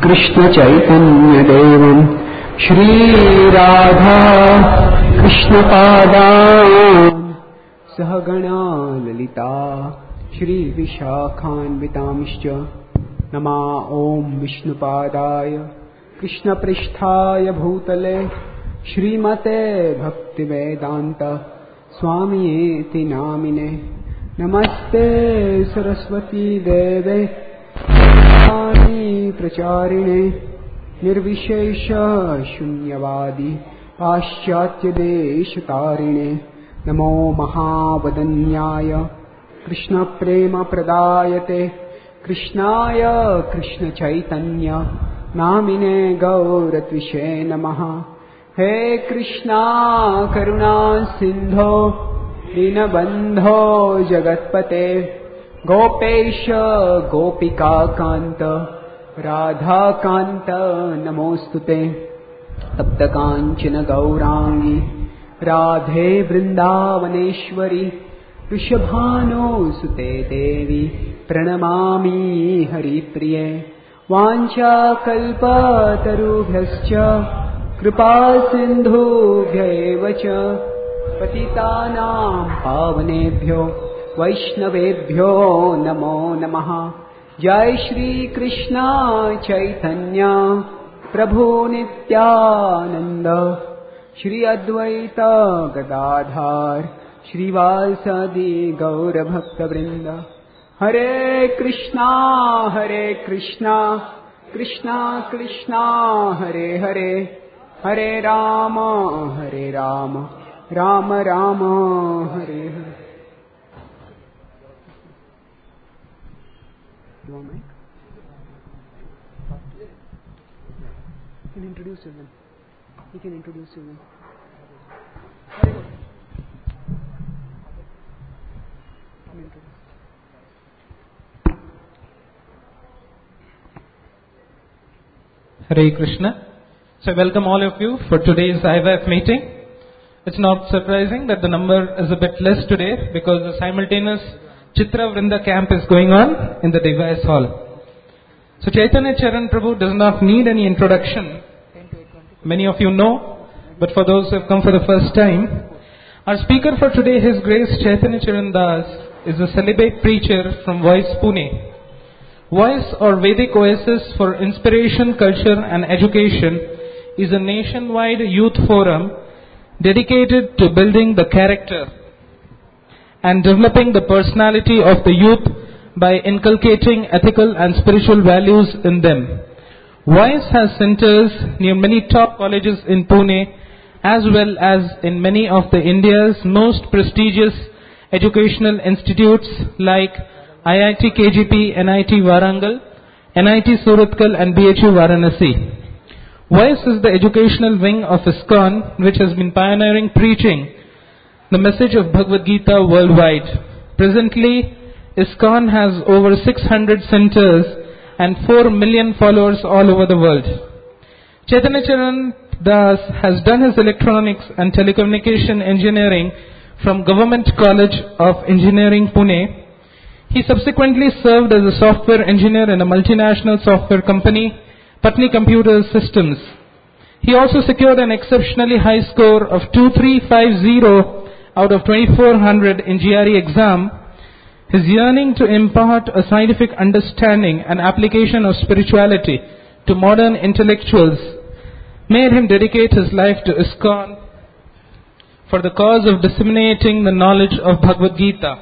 कृष्ण चैतन्य देवं श्री राधा कृष्ण पादान् सहगणा ललिता श्री विशाखान्वितांश्च नमा ओम विष्णुपादाय कृष्णपृष्ठाय भूतले श्रीमते भक्तिवेदांत स्वामियेति नामिने नमस्ते सरस्वती देवे प्रचारिणे निर्विशेष शून्यवादी पाश्चात्यदेशतारिणे नमो महावदन्याय कृष्ण प्रेम प्रदायते कृष्णाय कृष्ण चैतन्य नामिने गौरत्विषे नमः। हे कृष्णा करुणा सिंधो दीनबंधो जगत्पते गोपेश गोपिका कांत राधा कांत नमोस्तुते। तप्त कांचन गौरांगी राधे वृंदावनेश्वरी वृषभानुसुते देवी प्रणमामि हरिप्रिये। वाञ्छाकल्पतरुभ्यश्च कृपा सिन्धुभ्यैव च पतितानां पावनेभ्यो वैष्णवेभ्यो नमो नमः। जय श्री कृष्ण चैतन्य प्रभु नित्यानंद श्री अद्वैत गदाधर श्रीवासादि गौर भक्त वृंद। हरे Krishna Krishna Krishna Hare Hare Hare Ram Ram Ram Hare Hare. You want mic? You can introduce yourself. You can introduce yourself. Hare Krishna. So I welcome all of you for today's IVF meeting. It's not surprising that the number is a bit less today because the simultaneous Chitra Vrinda camp is going on in the device hall. So Chaitanya Charan Prabhu does not need any introduction. Many of you know, but for those who have come for the first time, our speaker for today, His Grace Chaitanya Charan Das, is a celibate preacher from Voice Pune. Voice, or Vedic Oasis for Inspiration, Culture and Education, is a nationwide youth forum dedicated to building the character and developing the personality of the youth by inculcating ethical and spiritual values in them. Voice has centers near many top colleges in Pune as well as in many of the India's most prestigious educational institutes like IIT KGP, NIT Warangal, NIT Surathkal and BHU Varanasi. Voice is the educational wing of ISKCON, which has been pioneering preaching the message of Bhagavad Gita worldwide. Presently, ISKCON has over 600 centers and 4 million followers all over the world. Chaitanya Charan Das has done his electronics and telecommunication engineering from Government College of Engineering, Pune. He subsequently served as a software engineer in a multinational software company, Patni Computer Systems. He also secured an exceptionally high score of 2350 out of 2400 in GRE exam. His yearning to impart a scientific understanding and application of spirituality to modern intellectuals made him dedicate his life to ISKCON for the cause of disseminating the knowledge of Bhagavad Gita.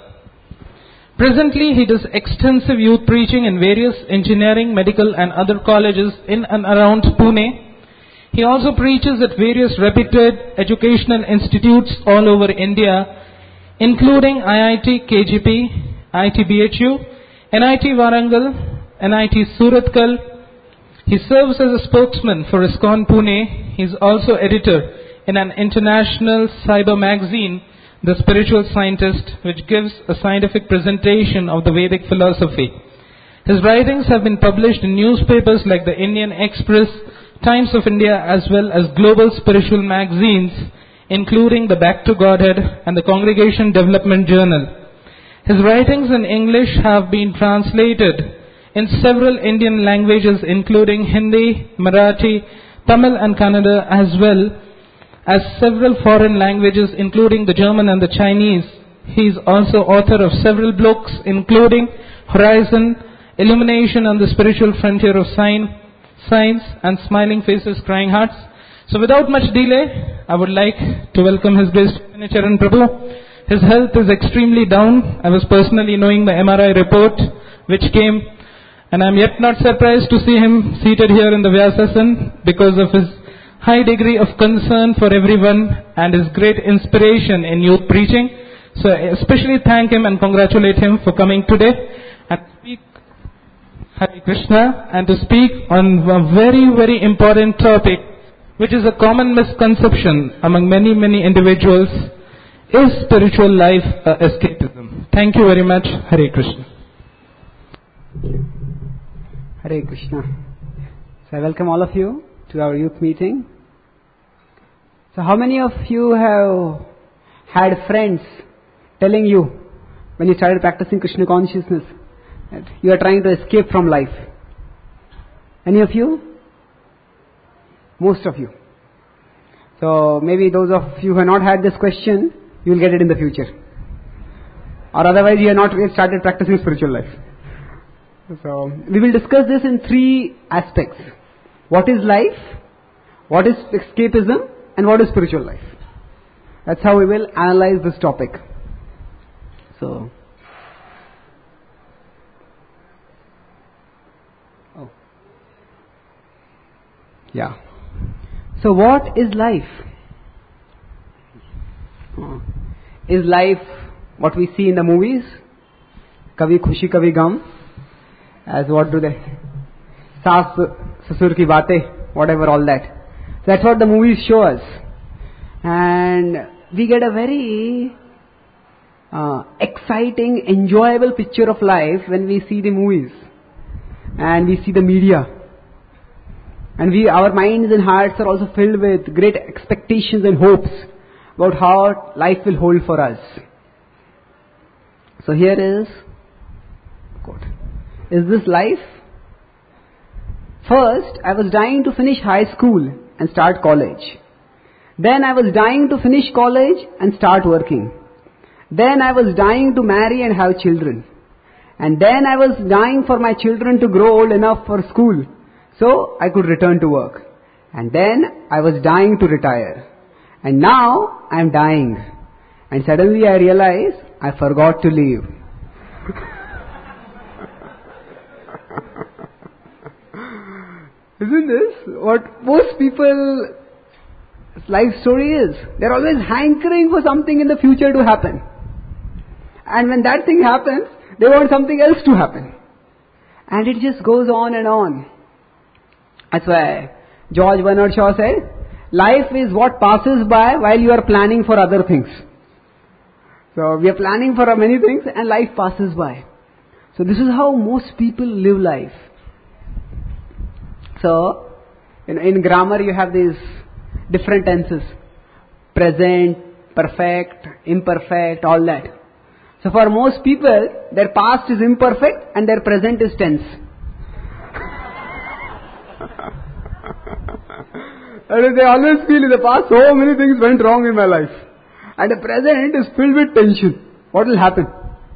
Presently, he does extensive youth preaching in various engineering, medical and other colleges in and around Pune. He also preaches at various reputed educational institutes all over India, including IIT KGP, IIT BHU, NIT Warangal, NIT Surathkal. He serves as a spokesman for ISKCON Pune. He is also editor in an international cyber magazine, The Spiritual Scientist, which gives a scientific presentation of the Vedic philosophy. His writings have been published in newspapers like the Indian Express, Times of India, as well as global spiritual magazines, including the Back to Godhead and the Congregation Development Journal. His writings in English have been translated in several Indian languages including Hindi, Marathi, Tamil and Kannada, as well as several foreign languages including the German and the Chinese. He is also author of several books including Horizon, Illumination on the Spiritual Frontier of Science and Smiling Faces, Crying Hearts. So without much delay, I would like to welcome His Grace Charan Prabhu. His health is extremely down. I was personally knowing the MRI report which came, and I am yet not surprised to see him seated here in the Vyasasan because of his high degree of concern for everyone and his great inspiration in youth preaching. So I especially thank him and congratulate him for coming today and speak Hare Krishna and to speak on a very, very important topic, which is a common misconception among many, many individuals. Is spiritual life escapism? Thank you very much. Hare Krishna. Hare Krishna. So I welcome all of you to our youth meeting. So how many of you have had friends telling you when you started practicing Krishna consciousness that you are trying to escape from life? Any of you? Most of you. So maybe those of you who have not had this question, you will get it in the future. Or otherwise you have not yet started practicing spiritual life. So we will discuss this in three aspects. What is life? What is escapism? And what is spiritual life? That's how we will analyze this topic. So, yeah. So what is life? Is life what we see in the movies? Kabhi khushi kabhi gum. As what do they? Saas Sasur ki batein, whatever, all that. That's what the movies show us. And we get a very exciting, enjoyable picture of life when we see the movies. And we see the media. And our minds and hearts are also filled with great expectations and hopes about how life will hold for us. So here is quote. Is this life? First, I was dying to finish high school and start college. Then I was dying to finish college and start working. Then I was dying to marry and have children. And then I was dying for my children to grow old enough for school so I could return to work. And then I was dying to retire. And now I am dying. And suddenly I realize I forgot to live. Isn't this what most people's life story is? They're always hankering for something in the future to happen. And when that thing happens, they want something else to happen. And it just goes on and on. That's why George Bernard Shaw said, life is what passes by while you are planning for other things. So we are planning for many things and life passes by. So this is how most people live life. So in grammar you have these different tenses. Present, perfect, imperfect, all that. So for most people, their past is imperfect and their present is tense. And they always feel in the past so many things went wrong in my life. And the present is filled with tension. What will happen?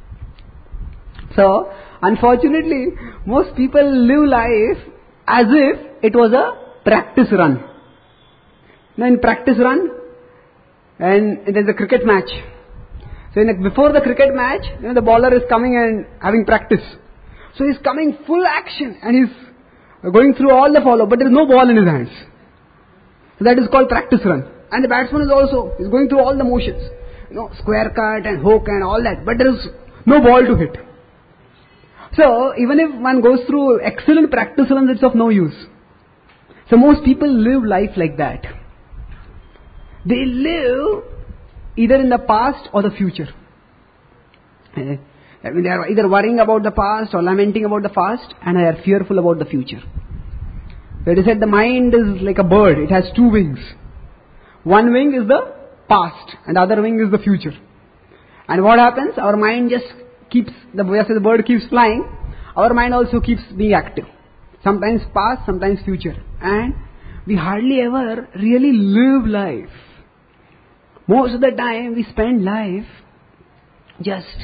So, unfortunately, most people live life as if it was a practice run. Now in practice run, and there's a cricket match. So before the cricket match, the bowler is coming and having practice. So he's coming full action and he's going through all the follow, but there is no ball in his hands. So that is called practice run. And the batsman is also, he's going through all the motions. Square cut and hook and all that, but there is no ball to hit. So even if one goes through excellent practice runs, it's of no use. So most people live life like that. They live either in the past or the future. I mean, they are either worrying about the past or lamenting about the past, and they are fearful about the future. So it is said the mind is like a bird. It has two wings. One wing is the past and the other wing is the future. And what happens? Our mind just keeps, the bird keeps flying. our mind also keeps being active. Sometimes past, sometimes future. And we hardly ever really live life. Most of the time we spend life just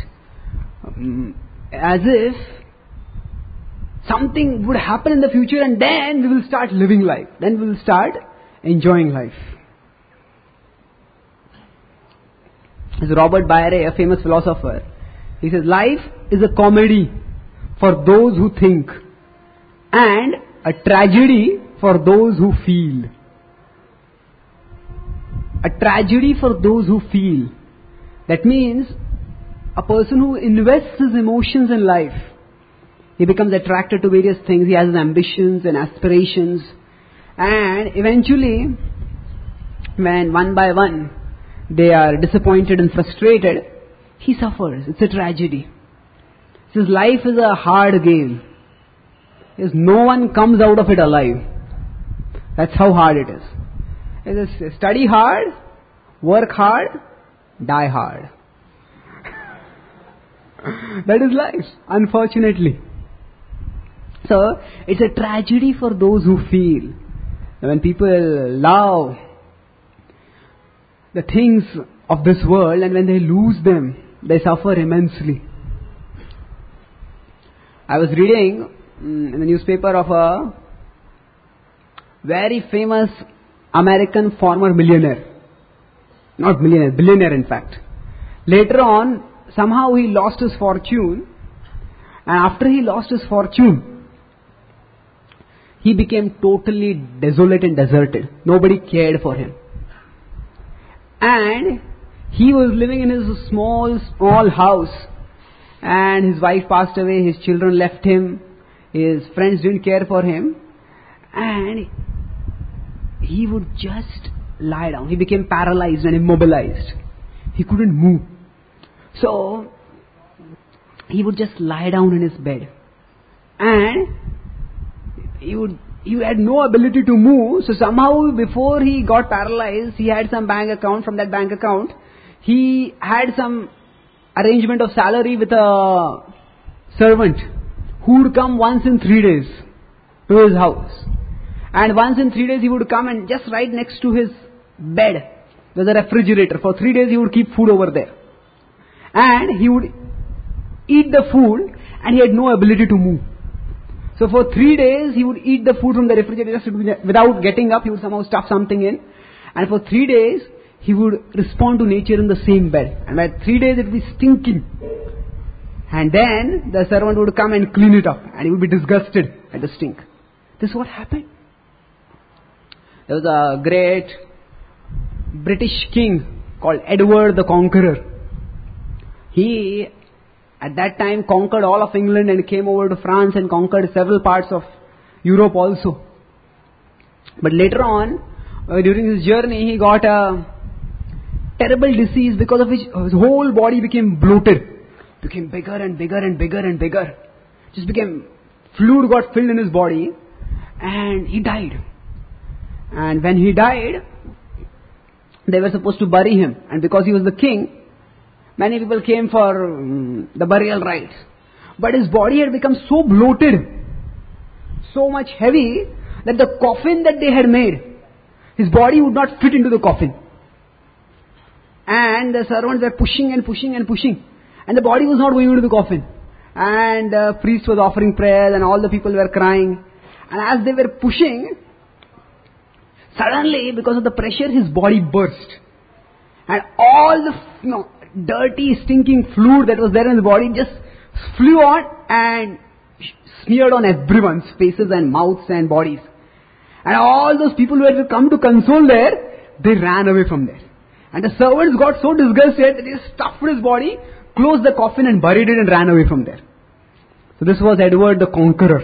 as if something would happen in the future, and then we will start living life. Then we will start enjoying life. As Robert Bayer, a famous philosopher, he says, life is a comedy for those who think and a tragedy for those who feel. A tragedy for those who feel. That means a person who invests his emotions in life, he becomes attracted to various things, he has his ambitions and aspirations, and eventually, when one by one they are disappointed and frustrated, he suffers. It's a tragedy. He says life is a hard game. Because no one comes out of it alive. That's how hard it is. It is study hard, work hard, die hard. That is life, unfortunately. So, it's a tragedy for those who feel. When people love the things of this world, and when they lose them, they suffer immensely. I was reading in the newspaper of a very famous American former millionaire. Not millionaire, billionaire in fact. Later on, somehow he lost his fortune, and after he lost his fortune, he became totally desolate and deserted. Nobody cared for him. And he was living in his small house, and his wife passed away, his children left him, his friends didn't care for him, and he would just lie down. He became paralyzed and immobilized. He couldn't move. So, he would just lie down in his bed. And he had no ability to move. So somehow before he got paralyzed, he had some bank account. From that bank account, he had some arrangement of salary with a servant who would come once in 3 days to his house. And once in 3 days he would come, and just right next to his bed there's a refrigerator. For 3 days he would keep food over there. And he would eat the food, and he had no ability to move. So for 3 days he would eat the food from the refrigerator just without getting up. He would somehow stuff something in. And for 3 days he would respond to nature in the same bed. And by 3 days it would be stinking. And then the servant would come and clean it up, and he would be disgusted at the stink. This is what happened. There was a great British king called Edward the Conqueror. He, at that time, conquered all of England and came over to France and conquered several parts of Europe also. But later on, during his journey, he got a terrible disease because of which his whole body became bloated. Became bigger and bigger and bigger and bigger. Just became, fluid got filled in his body, and he died. And when he died, they were supposed to bury him. And because he was the king, many people came for the burial rites. But his body had become so bloated, so much heavy, that the coffin that they had made, his body would not fit into the coffin. And the servants were pushing and pushing and pushing. And the body was not going into the coffin. And the priest was offering prayers, and all the people were crying. And as they were pushing, suddenly, because of the pressure, his body burst. And all the dirty, stinking fluid that was there in his body just flew on and smeared on everyone's faces and mouths and bodies. And all those people who had come to console there, they ran away from there. And the servants got so disgusted that they stuffed his body, closed the coffin and buried it and ran away from there. So this was Edward the Conqueror.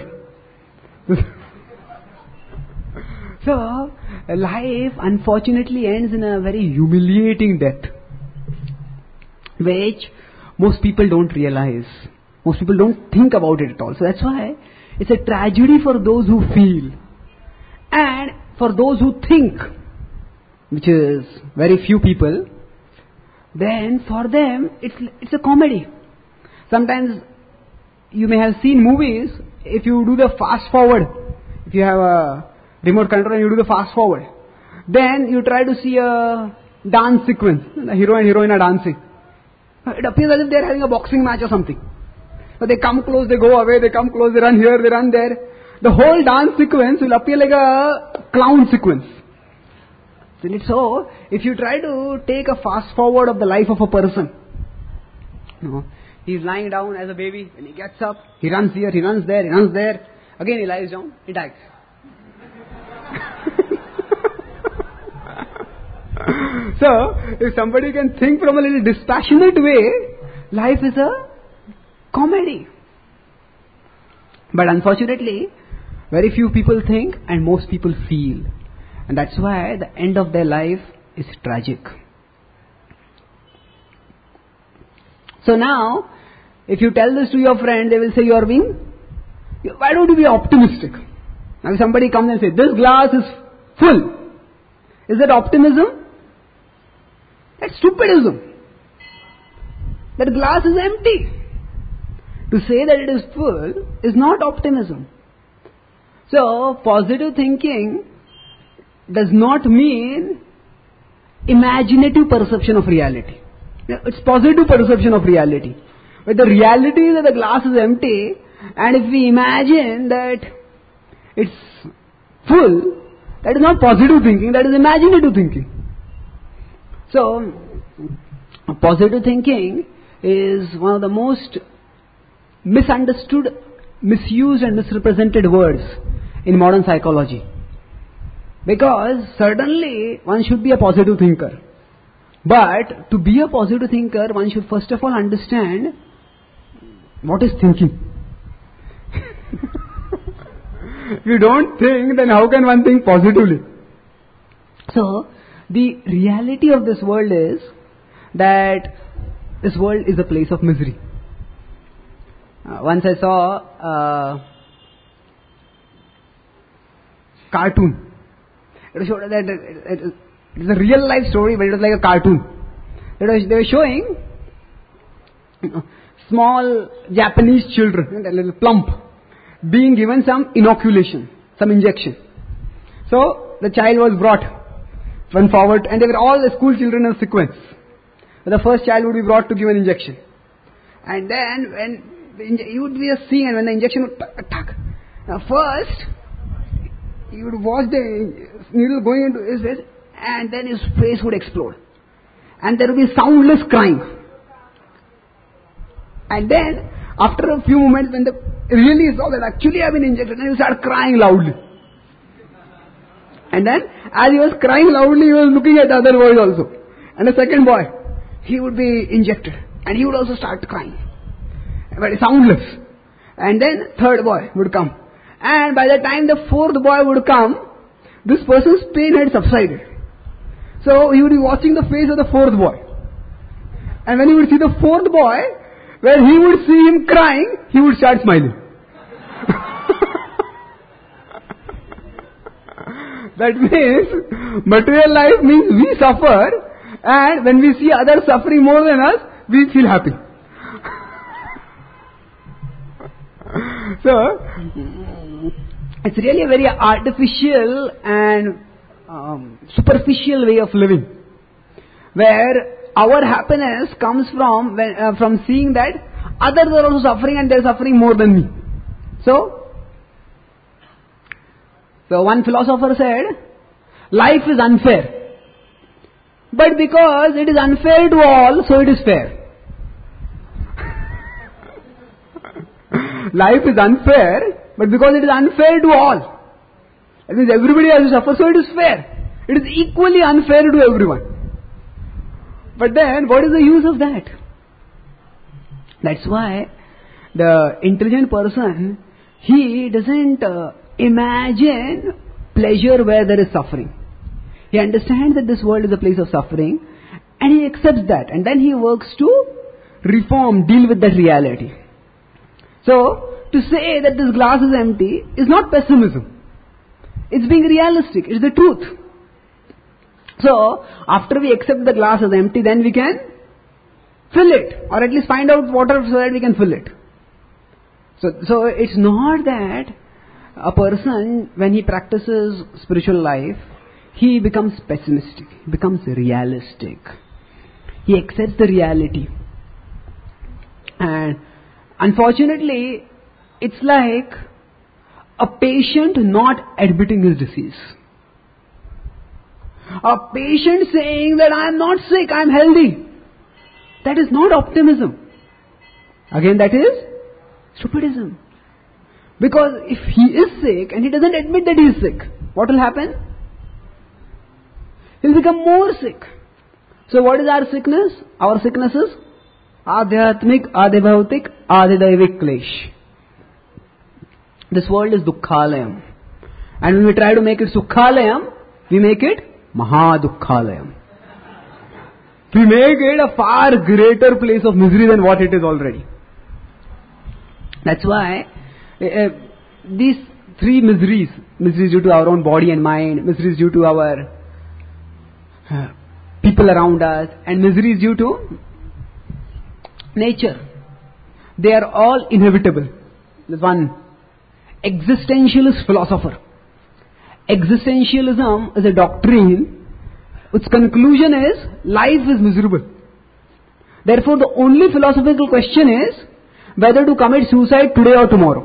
So, life unfortunately ends in a very humiliating death, which most people don't realize. Most people don't think about it at all. So that's why it's a tragedy for those who feel. And for those who think, which is very few people, then for them it's a comedy. Sometimes you may have seen movies, if you do the fast forward, if you have a remote control and you do the fast forward, then you try to see a dance sequence. The hero and heroine are dancing. It appears as if they are having a boxing match or something. So they come close, they go away, they come close, they run here, they run there. The whole dance sequence will appear like a clown sequence. So, if you try to take a fast forward of the life of a person, he's lying down as a baby, when he gets up, he runs here, he runs there, he runs there, again he lies down, he dies. So, if somebody can think from a little dispassionate way, life is a comedy. But unfortunately, very few people think and most people feel. And that's why the end of their life is tragic. So now, if you tell this to your friend, they will say, why don't you be optimistic? Now if somebody comes and says, this glass is full. Is that optimism? That's stupidism. That glass is empty. To say that it is full is not optimism. So, positive thinking does not mean imaginative perception of reality. It's positive perception of reality. But the reality is that the glass is empty, and if we imagine that it's full, that is not positive thinking, that is imaginative thinking. So, positive thinking is one of the most misunderstood, misused and misrepresented words in modern psychology. Because certainly one should be a positive thinker. But to be a positive thinker, one should first of all understand what is thinking. If you don't think, then how can one think positively? So, the reality of this world is that this world is a place of misery. Once I saw a cartoon. It showed that it's a real life story, but it was like a cartoon. They were showing small Japanese children, a little plump, being given some inoculation, some injection. So the child was brought, went forward, and they were all the school children in a sequence. The first child would be brought to give an injection. And then when you would be seeing, and when the injection would tuck. Now first, you would watch the needle going into his face, and then his face would explode. And there would be soundless crying. And then, after a few moments, when they really saw that actually I have been injected, then he would start crying loudly. And then, as he was crying loudly, he was looking at the other boys also. And the second boy, he would be injected. And he would also start crying. But soundless. And then, third boy would come. And by the time the fourth boy would come, this person's pain had subsided. So he would be watching the face of the fourth boy. And when he would see the fourth boy, when he would see him crying, he would start smiling. That means, material life means we suffer, and when we see others suffering more than us, we feel happy. So, it's really a very artificial and superficial way of living, where our happiness comes from seeing that others are also suffering and they are suffering more than me. So one philosopher said, life is unfair, but because it is unfair to all, so it is fair. Life is unfair, but because it is unfair to all, that means everybody has to suffer, so it is fair. It is equally unfair to everyone. But then, what is the use of that? That's why the intelligent person, he doesn't imagine pleasure where there is suffering. He understands that this world is a place of suffering, and he accepts that, and then he works to reform, deal with that reality. So, to say that this glass is empty is not pessimism. It's being realistic. It's the truth. So, after we accept the glass as empty, then we can fill it. Or at least find out water so that we can fill it. So it's not that a person, when he practices spiritual life, he becomes pessimistic, he becomes realistic. He accepts the reality. And unfortunately, it's like a patient not admitting his disease. A patient saying that I am not sick, I am healthy. That is not optimism. Again, that is stupidism. Because if he is sick and he doesn't admit that he is sick, what will happen? He will become more sick. So what is our sickness? Our sickness is Adhyatmik, Adibhautik, Adidaivik Klesh. This world is Dukkhalayam. And when we try to make it Sukhalayam, we make it Mahadukkhalayam. We make it a far greater place of misery than what it is already. That's why these three miseries due to our own body and mind, miseries due to our people around us, and miseries due to nature, they are all inevitable. There's one existentialist philosopher. Existentialism is a doctrine. Its conclusion is life is miserable. Therefore, the only philosophical question is whether to commit suicide today or tomorrow.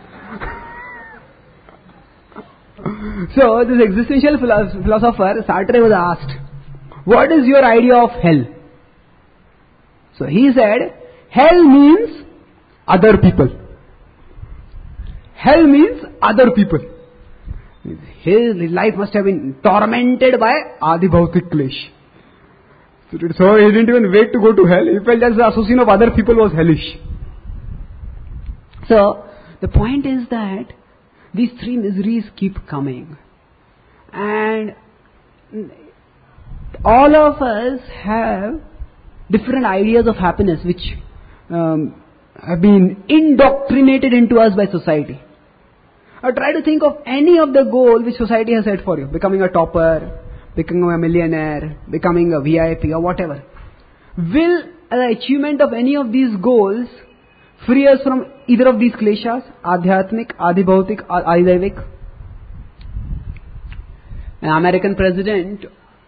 So, this existential philosopher, Sartre, was asked, what is your idea of hell? So, he said, hell means other people. Hell means other people. His life must have been tormented by Adibhautik Klesh. So he didn't even wait to go to hell. He felt that the association of other people was hellish. So the point is that these three miseries keep coming. And all of us have different ideas of happiness which have been indoctrinated into us by society. Or try to think of any of the goals which society has set for you. Becoming a topper, becoming a millionaire, becoming a VIP or whatever. Will the achievement of any of these goals free us from either of these kleshas? Adhyatmik, Adibhautik, or Adidaivik? An American president,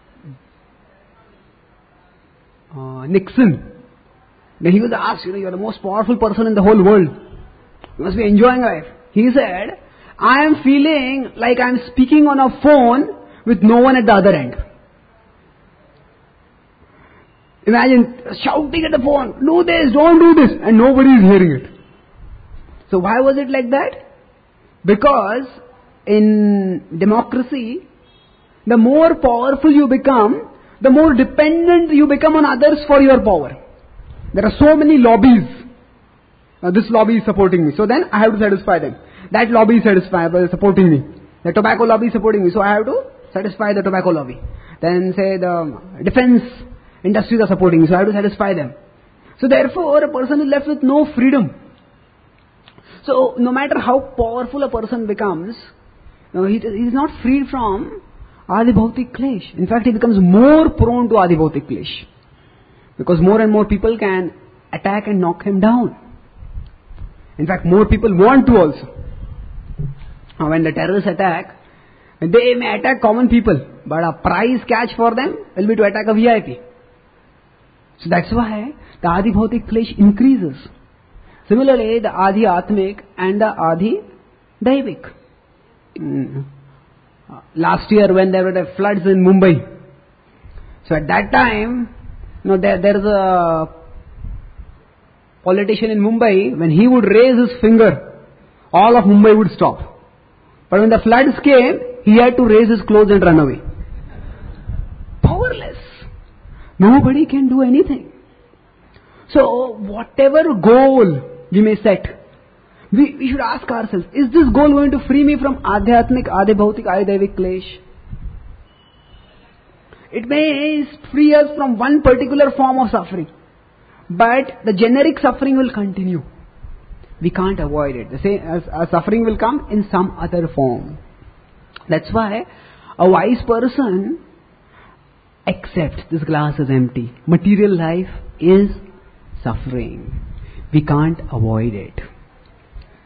Nixon, when he was asked, you are the most powerful person in the whole world. You must be enjoying life. He said, I am feeling like I am speaking on a phone with no one at the other end. Imagine shouting at the phone, do this, don't do this, and nobody is hearing it. So why was it like that? Because in democracy, the more powerful you become, the more dependent you become on others for your power. There are so many lobbies. This lobby is supporting me, so then I have to satisfy them. That lobby is supporting me. The tobacco lobby is supporting me, so I have to satisfy the tobacco lobby. Then say the defense industries are supporting me, so I have to satisfy them. So therefore, a person is left with no freedom. So no matter how powerful a person becomes, he is not freed from Adibhautik Klesh. In fact, he becomes more prone to Adibhautik Klesh. Because more and more people can attack and knock him down. In fact, more people want to also. When the terrorists attack, they may attack common people, but a prize catch for them will be to attack a VIP. So that's why the Adibhautik Klesh increases. Similarly, the Adhyatmik and the Adidaivik. Last year when there were the floods in Mumbai, so at that time, there is a politician in Mumbai, when he would raise his finger, all of Mumbai would stop. But when the floods came, he had to raise his clothes and run away. Powerless. Nobody can do anything. So, whatever goal we may set, we should ask ourselves, is this goal going to free me from Adhyatmik, Adibhautik, Adidaivik Klesh? It may free us from one particular form of suffering, but the generic suffering will continue. We can't avoid it. The same as suffering will come in some other form. That's why a wise person accepts this glass is empty. Material life is suffering. We can't avoid it.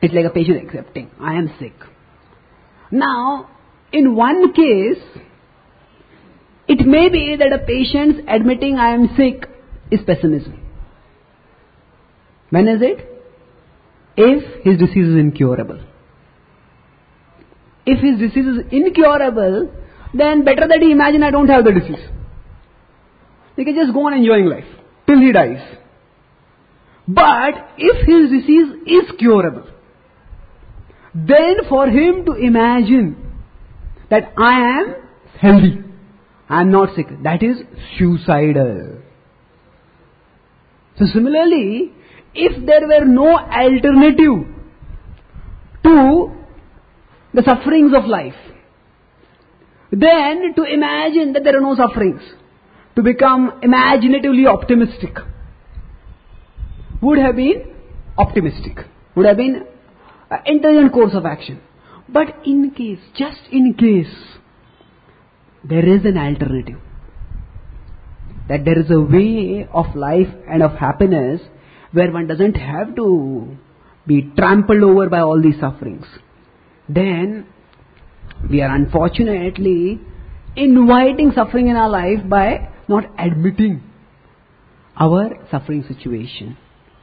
It's like a patient accepting, I am sick. Now, in one case, it may be that a patient's admitting I am sick is pessimism. When is it? If his disease is incurable. If his disease is incurable, then better that he imagine I don't have the disease. He can just go on enjoying life till he dies. But if his disease is curable, then for him to imagine that I am healthy, I am not sick, that is suicidal. So similarly, if there were no alternative to the sufferings of life, then to imagine that there are no sufferings, to become imaginatively optimistic, would have been optimistic, would have been an intelligent course of action. But in case, just in case, there is an alternative, that there is a way of life and of happiness where one doesn't have to be trampled over by all these sufferings, then we are unfortunately inviting suffering in our life by not admitting our suffering situation.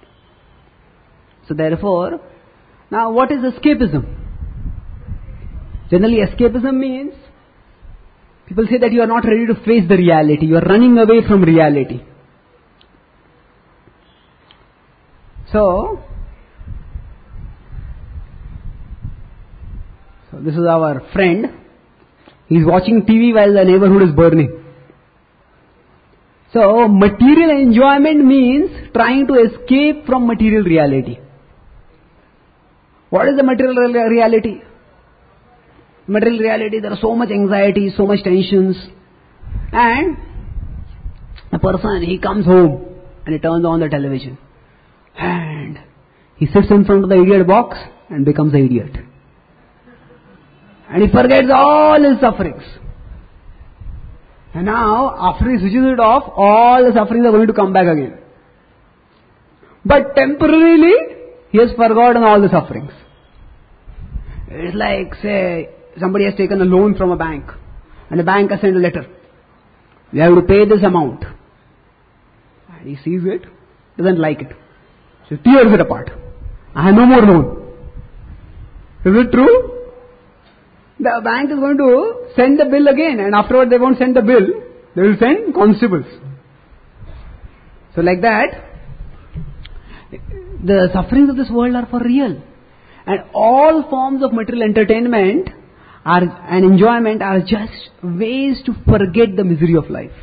So therefore, now what is escapism? Generally, escapism means people say that you are not ready to face the reality, you are running away from reality. So this is our friend. He is watching TV while the neighborhood is burning. So material enjoyment means trying to escape from material reality. What is the material reality? Material reality, there are so much anxiety, so much tensions, and a person, he comes home and he turns on the television and he sits in front of the idiot box and becomes an idiot. And he forgets all his sufferings. And now, after he switches it off, all the sufferings are going to come back again. But temporarily, he has forgotten all the sufferings. It's like, say, somebody has taken a loan from a bank, and the bank has sent a letter. You have to pay this amount. And he sees it, doesn't like it. So tears it apart. I have no more loan. Is it true? The bank is going to send the bill again, and afterward they won't send the bill, they will send constables. So like that, the sufferings of this world are for real. And all forms of material entertainment and enjoyment are just ways to forget the misery of life.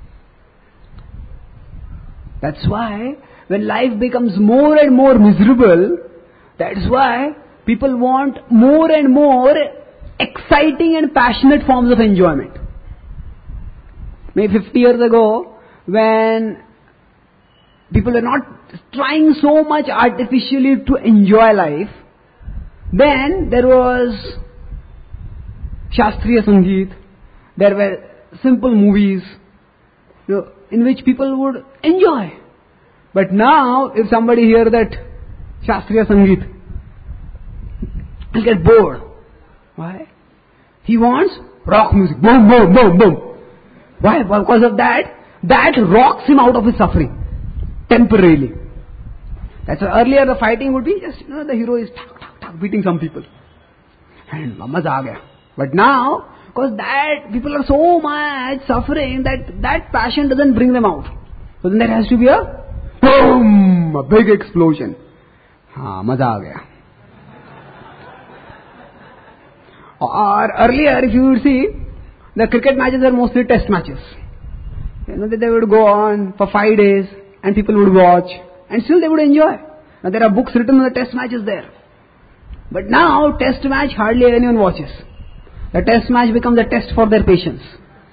That's why when life becomes more and more miserable, that's why people want more and more exciting and passionate forms of enjoyment. Maybe 50 years ago, when people were not trying so much artificially to enjoy life, then there was Shastriya Sangeet, there were simple movies, in which people would enjoy. But now, if somebody hear that Shastriya Sangeet, he'll get bored. Why? He wants rock music. Boom, boom, boom, boom. Why? Because of that rocks him out of his suffering. Temporarily. That's why earlier the fighting would be just, the hero is beating some people. And maza aa gaya. But now, because that people are so much suffering that passion doesn't bring them out. So then there has to be a boom, a big explosion. Maza aa gaya. Or earlier, if you would see, the cricket matches are mostly test matches. They would go on for 5 days and people would watch and still they would enjoy. Now there are books written on the test matches there. But now, test match hardly anyone watches. The test match becomes a test for their patience.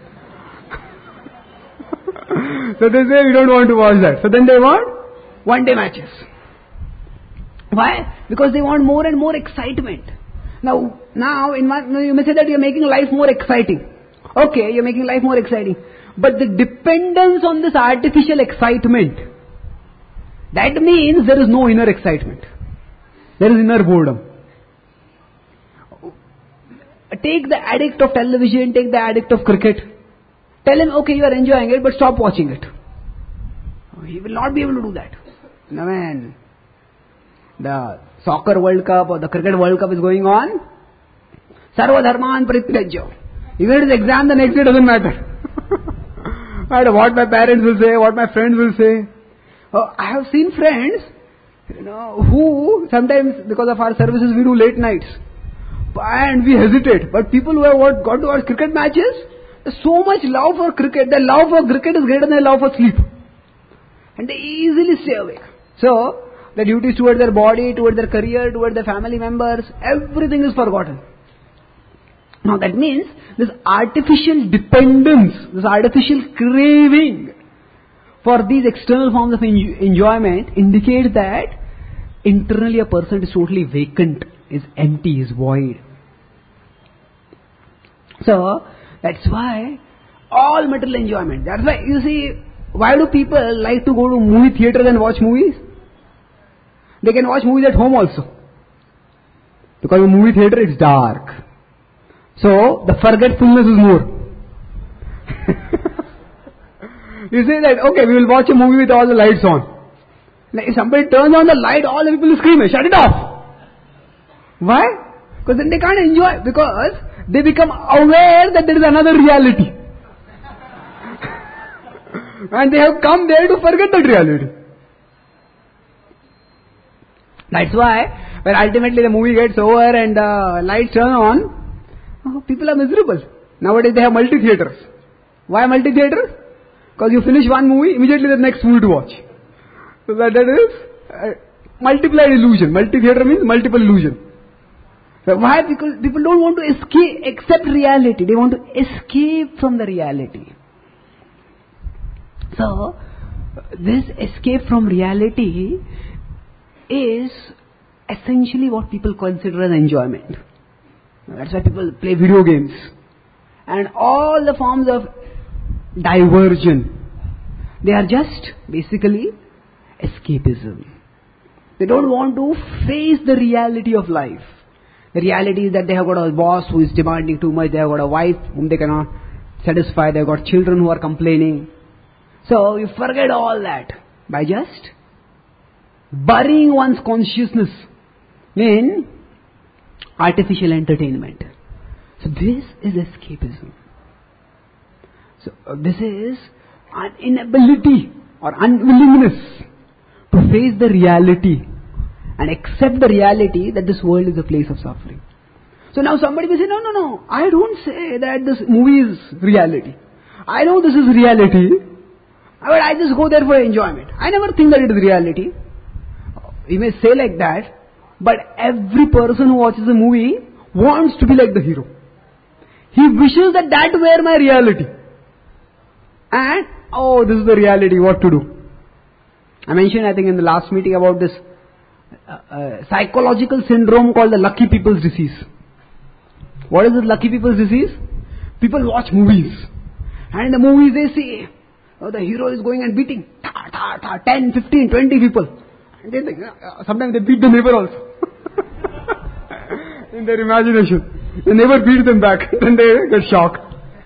So they say, we don't want to watch that. So then they want one-day matches. Why? Because they want more and more excitement. Now you may say that you're making life more exciting. Okay, you're making life more exciting. But the dependence on this artificial excitement, that means there is no inner excitement. There is inner boredom. Take the addict of television, take the addict of cricket. Tell him, okay, you are enjoying it, but stop watching it. He will not be able to do that. No, man. The soccer World Cup or the cricket World Cup is going on. Sarva dharman parityajya. Even if it is exam the next day, doesn't matter. No matter what my parents will say, what my friends will say. I have seen friends, who sometimes because of our services we do late nights. And we hesitate. But people who have got to watch cricket matches, there's so much love for cricket. Their love for cricket is greater than their love for sleep. And they easily stay awake. So, the duties towards their body, towards their career, towards their family members, everything is forgotten. Now that means this artificial dependence, this artificial craving for these external forms of enjoyment indicates that internally a person is totally vacant, is empty, is void. So, that's why all material enjoyment. That's why, you see, why do people like to go to movie theaters and watch movies? They can watch movies at home also. Because in movie theater it's dark. So, the forgetfulness is more. You say that, okay, we will watch a movie with all the lights on. Now, if somebody turns on the light, all the people scream, shut it off. Why? Because then they can't enjoy. Because they become aware that there is another reality. And they have come there to forget that reality. That's why, when ultimately the movie gets over and the lights turn on, people are miserable. Nowadays they have multi-theaters. Why multi-theaters? Because you finish one movie, immediately the next movie to watch. So that is multiplied illusion. Multi-theater means multiple illusion. So why? Because people don't want to accept reality. They want to escape from the reality. So, this escape from reality is essentially what people consider as enjoyment. That's why people play video games. And all the forms of diversion, they are just basically escapism. They don't want to face the reality of life. The reality is that they have got a boss who is demanding too much, they have got a wife whom they cannot satisfy, they have got children who are complaining. So you forget all that by just burying one's consciousness in artificial entertainment. So this is escapism. So this is an inability or unwillingness to face the reality and accept the reality that this world is a place of suffering. So now somebody may say, no, I don't say that this movie is reality. I know this is reality, but I just go there for enjoyment. I never think that it is reality. You may say like that, but every person who watches a movie wants to be like the hero. He wishes that were my reality. And, this is the reality, what to do? I mentioned, I think in the last meeting about this psychological syndrome called the lucky people's disease. What is this lucky people's disease? People watch movies. And in the movies they see, the hero is going and beating 10, 15, 20 people. And they think, sometimes they beat the neighbor also. In their imagination. The neighbor beats them back. Then they get shocked.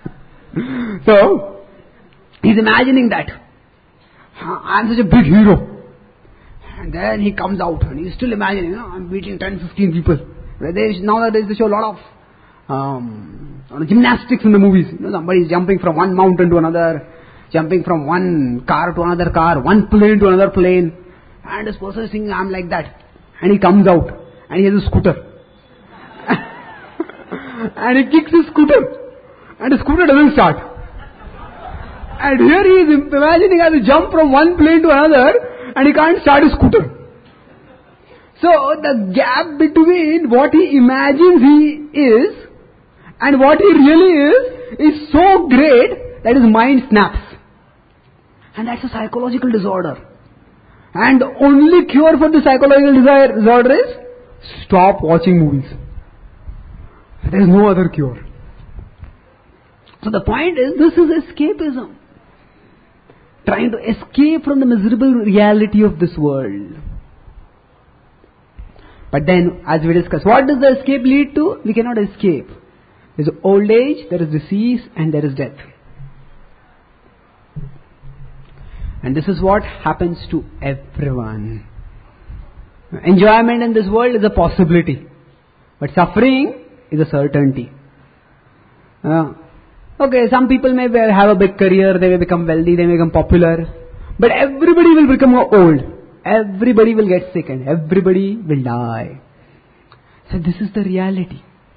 So, he's imagining that. I'm such a big hero. And then he comes out and he's still imagining, I'm beating 10, 15 people. Nowadays they show a lot of gymnastics in the movies. Somebody is jumping from one mountain to another, jumping from one car to another car, one plane to another plane. And this person is thinking, I'm like that. And he comes out and he has a scooter. And he kicks his scooter. And the scooter doesn't start. And here he is imagining how to jump from one plane to another and he can't start his scooter. So the gap between what he imagines he is and what he really is so great that his mind snaps. And that's a psychological disorder. And the only cure for the psychological disorder is stop watching movies. There is no other cure. So the point is, this is escapism. Trying to escape from the miserable reality of this world. But then, as we discussed, what does the escape lead to? We cannot escape. There is old age, there is disease, and there is death. And this is what happens to everyone. Enjoyment in this world is a possibility, but suffering is a certainty. Okay, some people may have a big career, they may become wealthy, they may become popular, but everybody will become old. Everybody will get sick and everybody will die. So this is the reality.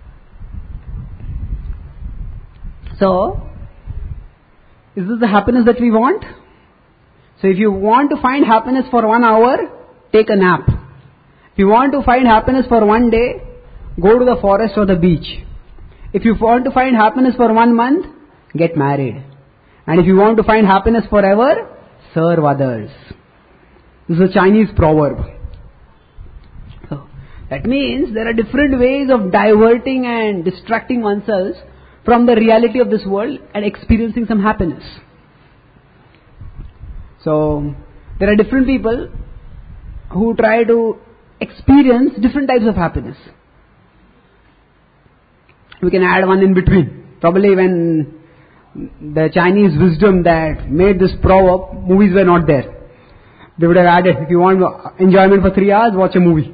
So, is this the happiness that we want? So if you want to find happiness for 1 hour, take a nap. If you want to find happiness for 1 day, go to the forest or the beach. If you want to find happiness for 1 month, get married. And if you want to find happiness forever, serve others. This is a Chinese proverb. So, that means there are different ways of diverting and distracting oneself from the reality of this world and experiencing some happiness. So, there are different people who try to experience different types of happiness. We can add one in between. Probably when the Chinese wisdom that made this proverb, movies were not there. They would have added, if you want enjoyment for 3 hours, watch a movie.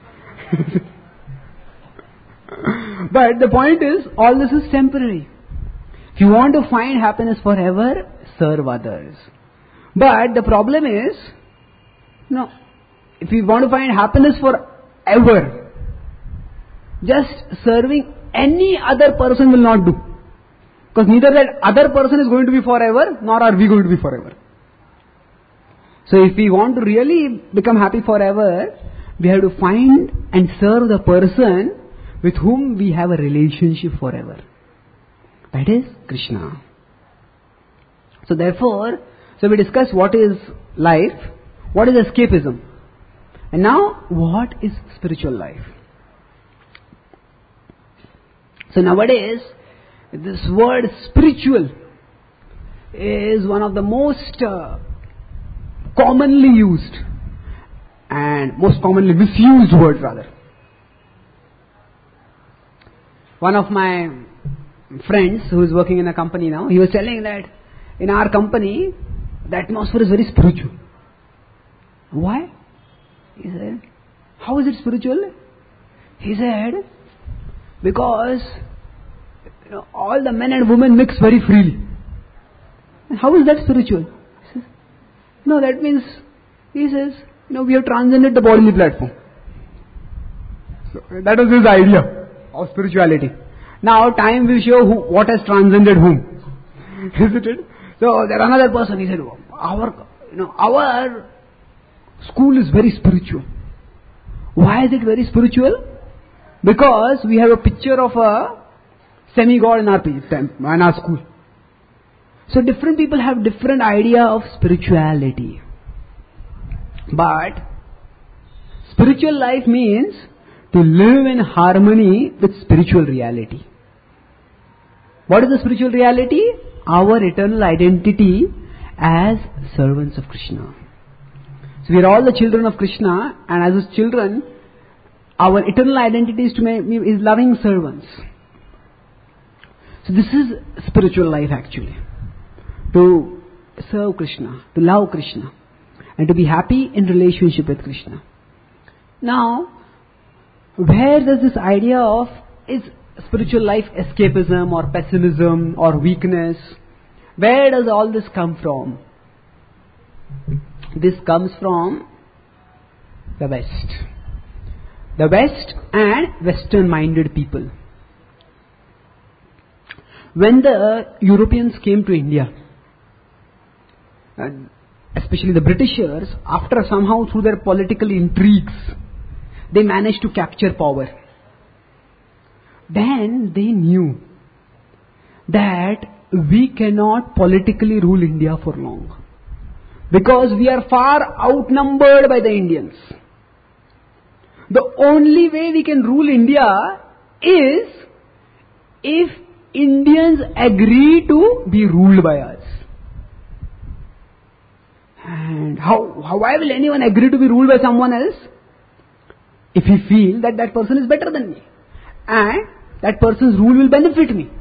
But the point is, all this is temporary. If you want to find happiness forever, serve others. But the problem is, no, if you want to find happiness forever, just serving any other person will not do. Because neither that other person is going to be forever, nor are we going to be forever. So if we want to really become happy forever, we have to find and serve the person with whom we have a relationship forever. That is Krishna. So therefore, we discuss what is life, what is escapism, and now what is spiritual life. So nowadays, this word spiritual is one of the most commonly used and most commonly misused words rather. One of my friends who is working in a company now, he was telling that in our company, the atmosphere is very spiritual. Why? He said, how is it spiritual? He said, because all the men and women mix very freely. And how is that spiritual? He says, no, that means, he says, we have transcended the bodily platform. So that was his idea of spirituality. Now time will show what has transcended whom. Isn't it? So there another person, he said, our school is very spiritual. Why is it very spiritual? Because we have a picture of a semi-god in our school. So different people have different idea of spirituality. But spiritual life means to live in harmony with spiritual reality. What is the spiritual reality? Our eternal identity as servants of Krishna. So we are all the children of Krishna, and as his children, our eternal identity is loving servants. So this is spiritual life actually. To serve Krishna, to love Krishna, and to be happy in relationship with Krishna. Now, where does this idea of is spiritual life escapism or pessimism or weakness, where does all this come from? This comes from the West. The West and Western minded people. When the Europeans came to India, especially the Britishers, after somehow through their political intrigues, they managed to capture power. Then they knew that we cannot politically rule India for long. Because we are far outnumbered by the Indians. The only way we can rule India is if Indians agree to be ruled by us. And why will anyone agree to be ruled by someone else? if he feels that that person is better than me and that person's rule will benefit me.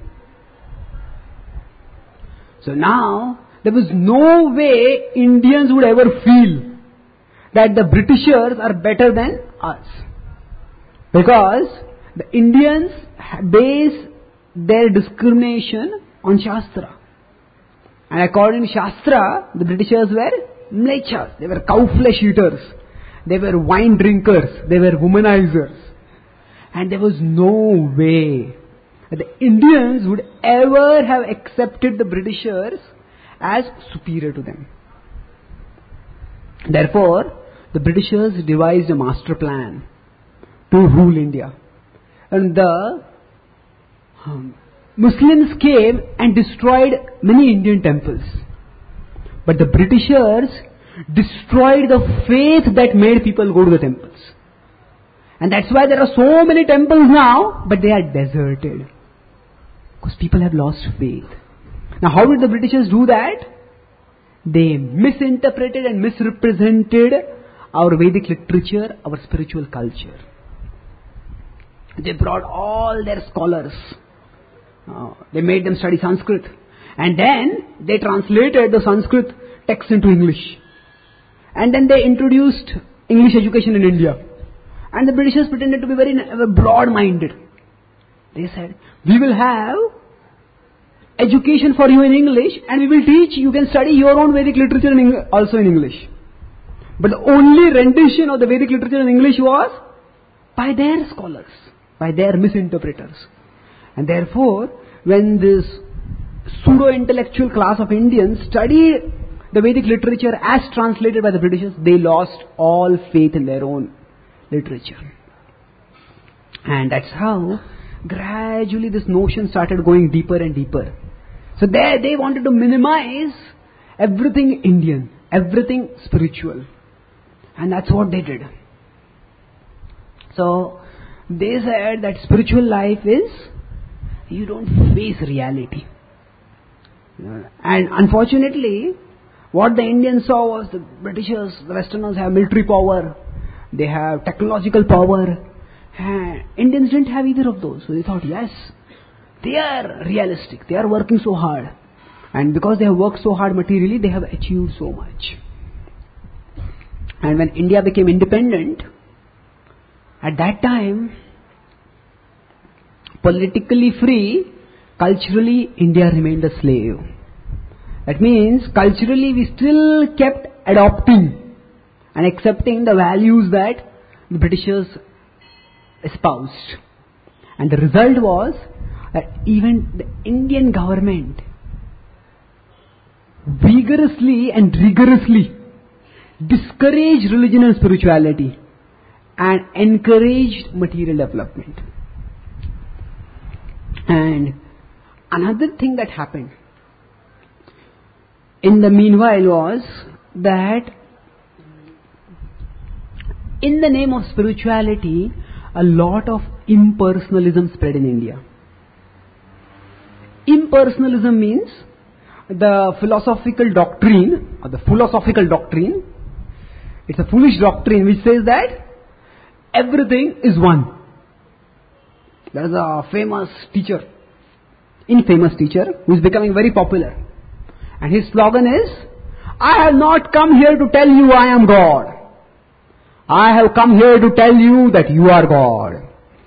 So now, there was no way Indians would ever feel that the Britishers are better than us. Because the Indians base their discrimination on Shastra. And according to Shastra, the Britishers were mlechas. They were cow flesh eaters. They were wine drinkers. They were womanizers. And there was no way that the Indians would ever have accepted the Britishers as superior to them. Therefore, the Britishers devised a master plan to rule India. And the Muslims came and destroyed many Indian temples. But the Britishers destroyed the faith that made people go to the temples. And that's why there are so many temples now, but they are deserted. Because people have lost faith. Now how did the Britishers do that? They misinterpreted and misrepresented our Vedic literature, our spiritual culture. They brought all their scholars. They made them study Sanskrit. And then they translated the Sanskrit text into English. And then they introduced English education in India. And the Britishers pretended to be very broad-minded. They said, we will have education for you in English and we will teach, you can study your own Vedic literature also in English. But the only rendition of the Vedic literature in English was by their scholars, by their misinterpreters. And therefore, when this pseudo-intellectual class of Indians studied the Vedic literature as translated by the Britishers, they lost all faith in their own literature. And that's how gradually this notion started going deeper and deeper. So they wanted to minimize everything Indian, everything spiritual. And that's what they did. So they said that spiritual life is, you don't face reality. And unfortunately, what the Indians saw was the Britishers, the Westerners have military power, they have technological power. And Indians didn't have either of those. So they thought, yes, they are realistic, they are working so hard. And because they have worked so hard materially, they have achieved so much. And when India became independent, at that time, politically free, culturally India remained a slave. That means culturally we still kept adopting and accepting the values that the Britishers espoused. And the result was that even the Indian government vigorously and rigorously discouraged religion and spirituality and encouraged material development. And another thing that happened in the meanwhile was that in the name of spirituality, a lot of impersonalism spread in India. Impersonalism means the philosophical doctrine, or the philosophical doctrine. It's a foolish doctrine which says that everything is one. There is a famous teacher, infamous teacher, who is becoming very popular. And his slogan is, I have not come here to tell you I am God. I have come here to tell you that you are God.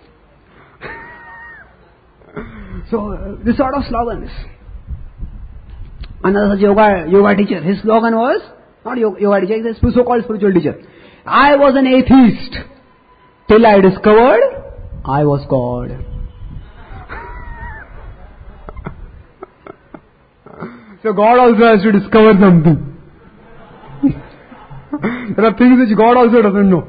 So, this sort of slogans. Another yoga teacher, his slogan was, not yoga teacher, he's a so-called spiritual teacher. I was an atheist till I discovered I was God. So God also has to discover something. There are things which God also doesn't know.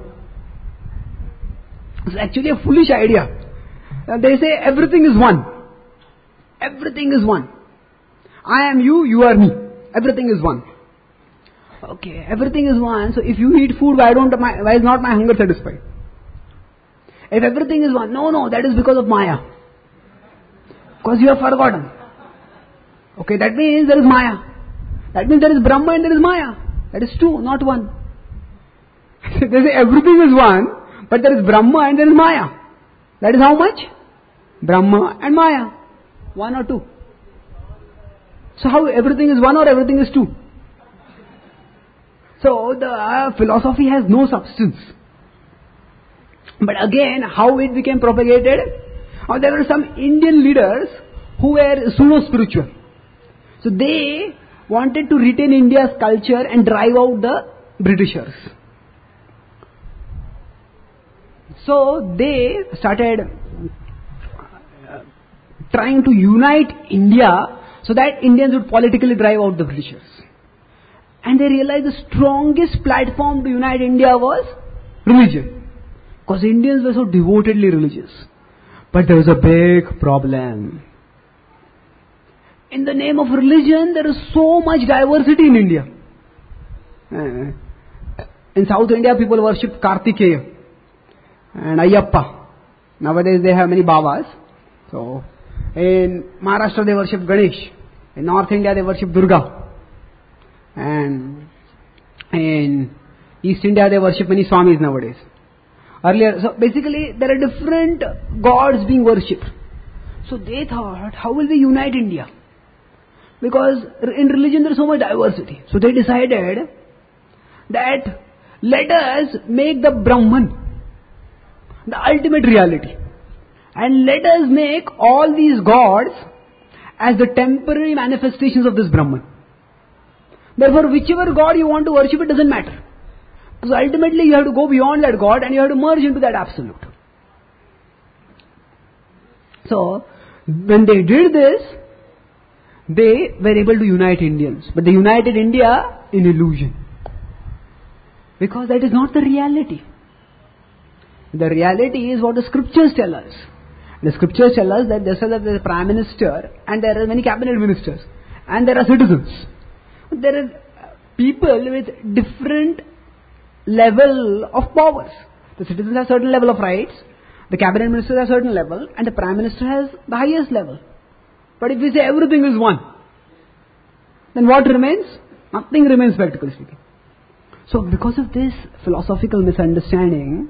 It's actually a foolish idea. They say everything is one. Everything is one. I am you, you are me. Everything is one. Okay, everything is one. So if you eat food, why is not my hunger satisfied? If everything is one, no, that is because of Maya. Because you have forgotten. Okay, that means there is Maya. That means there is Brahma and there is Maya. That is two, not one. They say everything is one, But there is Brahma and there is Maya. That is how much? Brahma and Maya. 1 or 2. So how everything is 1 or everything is 2? So the philosophy has no substance. But again, how it became propagated? There were some Indian leaders who were pseudo-spiritual. So they wanted to retain India's culture and drive out the Britishers. So they started trying to unite India so that Indians would politically drive out the Britishers. And they realized the strongest platform to unite India was religion. Because Indians were so devotedly religious. But there was a big problem. In the name of religion, there is so much diversity in India. In South India, people worship Kartikeya and Ayyappa. Nowadays, they have many Babas. So, in Maharashtra, they worship Ganesh. In North India, they worship Durga. And in East India, they worship many Swamis nowadays. Earlier, so basically, there are different gods being worshipped. So they thought, how will we unite India? Because in religion there is so much diversity. So they decided that let us make the Brahman the ultimate reality. And let us make all these gods as the temporary manifestations of this Brahman. Therefore, whichever god you want to worship, it doesn't matter. Because ultimately you have to go beyond that god and you have to merge into that absolute. So, when they did this, they were able to unite Indians. But they united India in illusion. Because that is not the reality. The reality is what the scriptures tell us. The scriptures tell us that there is a prime minister and there are many cabinet ministers. And there are citizens. There are people with different level of powers. The citizens have certain level of rights. The cabinet minister has certain level. And the prime minister has the highest level. But if we say everything is one, then what remains? Nothing remains, practically speaking. So because of this philosophical misunderstanding,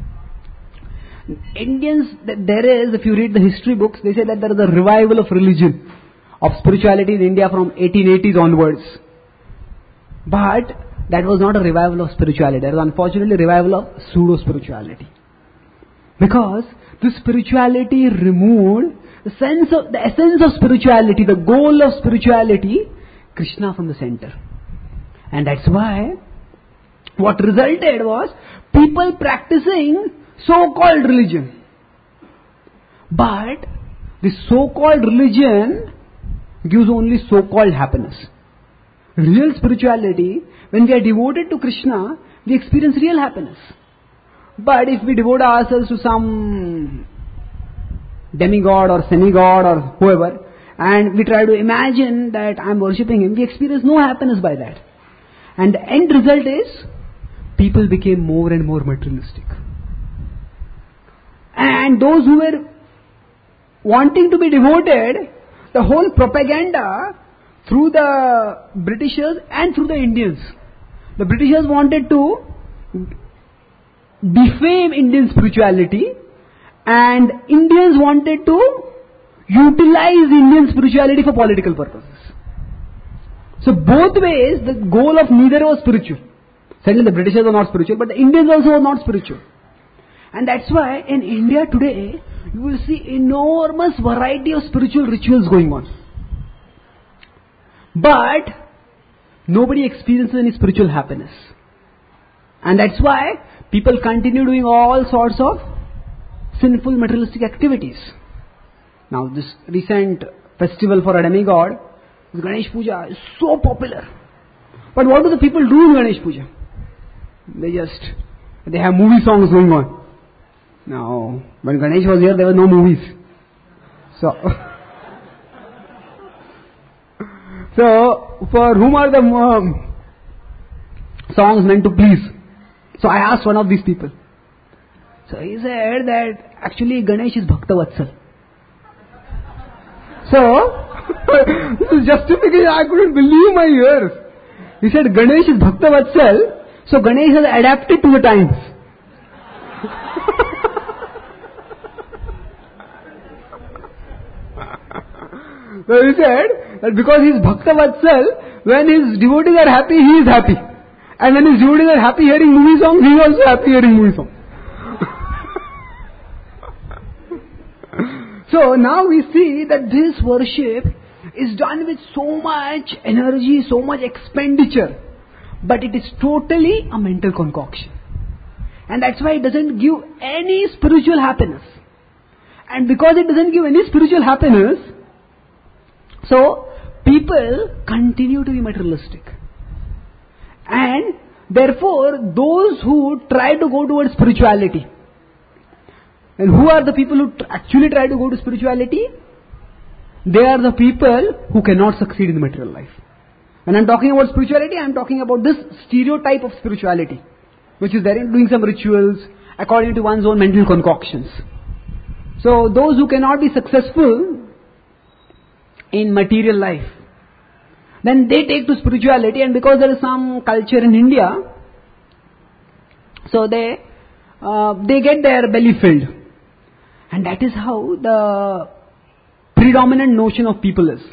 Indians, there is, if you read the history books, they say that there is a revival of religion, of spirituality in India from 1880s onwards. But that was not a revival of spirituality. There was unfortunately a revival of pseudo-spirituality. Because this spirituality removed the essence of spirituality, the goal of spirituality, Krishna from the center. And that's why what resulted was people practicing so-called religion. But this so-called religion gives only so-called happiness. Real spirituality, when we are devoted to Krishna, we experience real happiness. But if we devote ourselves to some demigod or semigod or whoever, and we try to imagine that I am worshipping him, we experience no happiness by that. And the end result is, people became more and more materialistic. And those who were wanting to be devoted, the whole propaganda through the Britishers and through the Indians. The Britishers wanted to defame Indian spirituality, and Indians wanted to utilize Indian spirituality for political purposes. So both ways, the goal of neither was spiritual. Certainly the Britishers were not spiritual, but the Indians also were not spiritual. And that's why in India today, you will see enormous variety of spiritual rituals going on. But nobody experiences any spiritual happiness. And that's why people continue doing all sorts of sinful materialistic activities. Now this recent festival for a demigod, Ganesh Puja, is so popular. But what do the people do in Ganesh Puja? They have movie songs going on. Now, when Ganesh was here, there were no movies. So for whom are the songs meant to please? So I asked one of these people. So he said that actually Ganesh is Bhakta Vatsal. So, this is justification. I couldn't believe my ears. He said Ganesh is Bhakta Vatsal, so Ganesh has adapted to the times. So he said that because he is Bhakta Vatsal, when his devotees are happy, he is happy. And when his devotees are happy hearing movie songs, he is also happy hearing movie songs. So now we see that this worship is done with so much energy, so much expenditure. But it is totally a mental concoction. And that's why it doesn't give any spiritual happiness. And because it doesn't give any spiritual happiness, so people continue to be materialistic. And therefore, those who try to go towards spirituality, and who are the people who actually try to go to spirituality? They are the people who cannot succeed in the material life. When I'm talking about spirituality, I'm talking about this stereotype of spirituality, which is there in doing some rituals according to one's own mental concoctions. So those who cannot be successful in material life, then they take to spirituality, and because there is some culture in India, so they get their belly filled. And that is how the predominant notion of people is.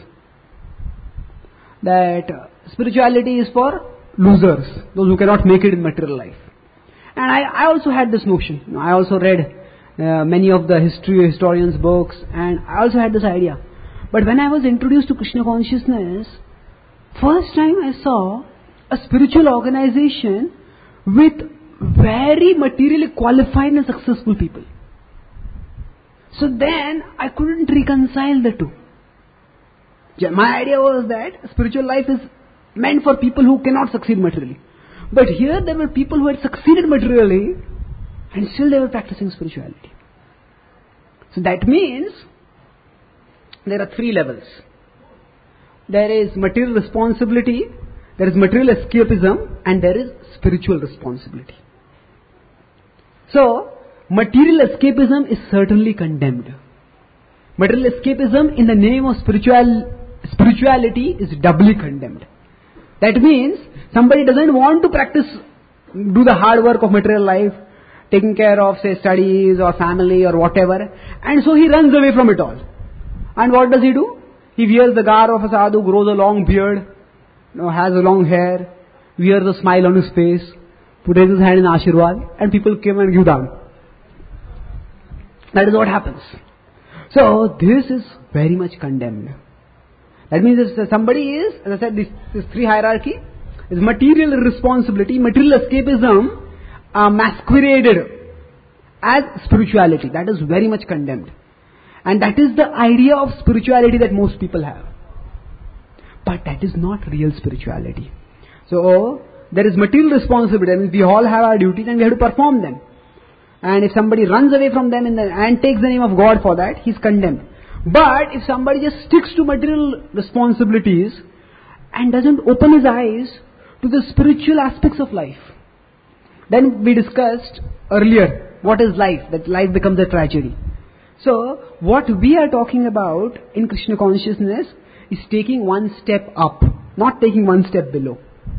That spirituality is for losers, those who cannot make it in material life. And I also had this notion. I also read many of the historians' books, and I also had this idea. But when I was introduced to Krishna consciousness, first time I saw a spiritual organization with very materially qualified and successful people. So then I couldn't reconcile the two. My idea was that spiritual life is meant for people who cannot succeed materially. But here there were people who had succeeded materially and still they were practicing spirituality. So that means there are three levels. There is material responsibility, there is material escapism, and there is spiritual responsibility. So, material escapism is certainly condemned. Material escapism in the name of spirituality is doubly condemned. That means somebody doesn't want to practice, do the hard work of material life, taking care of, say, studies or family or whatever, and so he runs away from it all. And what does he do? He wears the garb of a sadhu, grows a long beard, has a long hair, wears a smile on his face, puts his hand in Ashirwad, and people come and give down. That is what happens. So, this is very much condemned. That means if somebody is, as I said, this three hierarchy, is material irresponsibility, material escapism, masqueraded as spirituality. That is very much condemned. And that is the idea of spirituality that most people have. But that is not real spirituality. So, there is material responsibility. I mean, we all have our duties and we have to perform them. And if somebody runs away from them and takes the name of God for that, he is condemned. But if somebody just sticks to material responsibilities and doesn't open his eyes to the spiritual aspects of life, then we discussed earlier what is life, that life becomes a tragedy. So, what we are talking about in Krishna consciousness is taking one step up, not taking one step below.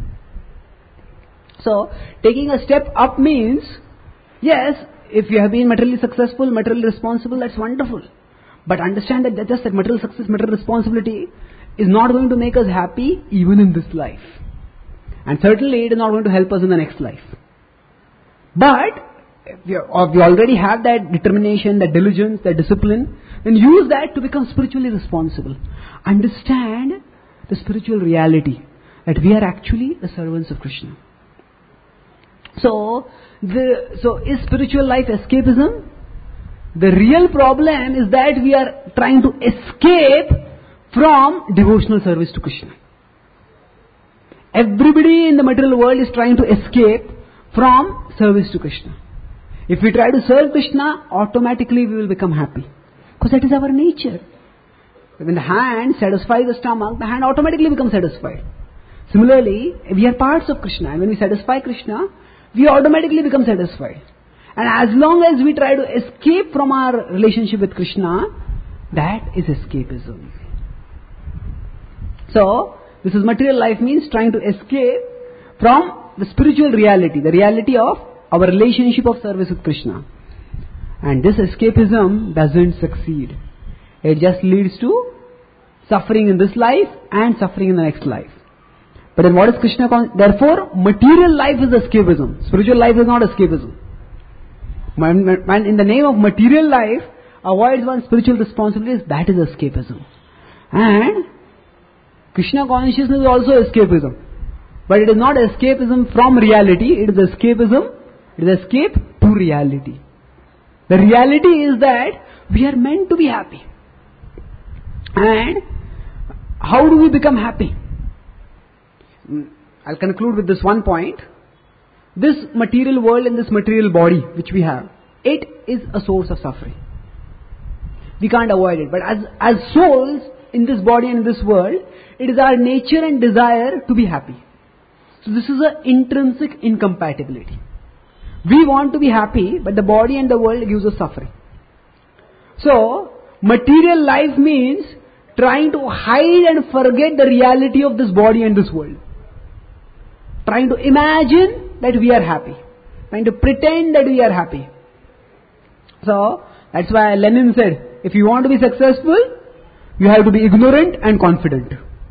So, taking a step up means, yes, if you have been materially successful, materially responsible, that's wonderful. But understand that just that material success, material responsibility is not going to make us happy even in this life. And certainly it is not going to help us in the next life. But if we already have that determination, that diligence, that discipline, then use that to become spiritually responsible. Understand the spiritual reality that we are actually the servants of Krishna. So is spiritual life escapism? The real problem is that we are trying to escape from devotional service to Krishna. Everybody in the material world is trying to escape from service to Krishna. If we try to serve Krishna, automatically we will become happy. Because that is our nature. When the hand satisfies the stomach, the hand automatically becomes satisfied. Similarly, we are parts of Krishna, and when we satisfy Krishna, we automatically become satisfied. And as long as we try to escape from our relationship with Krishna, that is escapism. So, this is material life means trying to escape from the spiritual reality, the reality of our relationship of service with Krishna. And this escapism doesn't succeed. It just leads to suffering in this life and suffering in the next life. But then what is Krishna? Therefore, material life is escapism. Spiritual life is not escapism. When in the name of material life avoids one's spiritual responsibilities, that is escapism. And Krishna consciousness is also escapism. But it is not escapism from reality, it is escapism, it is escape to reality. The reality is that we are meant to be happy. And how do we become happy? I'll conclude with this one point. This material world and this material body which we have, it is a source of suffering. We can't avoid it. But as souls in this body and in this world, it is our nature and desire to be happy. So this is an intrinsic incompatibility. We want to be happy, but the body and the world gives us suffering. So, material life means trying to hide and forget the reality of this body and this world. Trying to imagine that we are happy. Trying to pretend that we are happy. So, that's why Lenin said, if you want to be successful, you have to be ignorant and confident.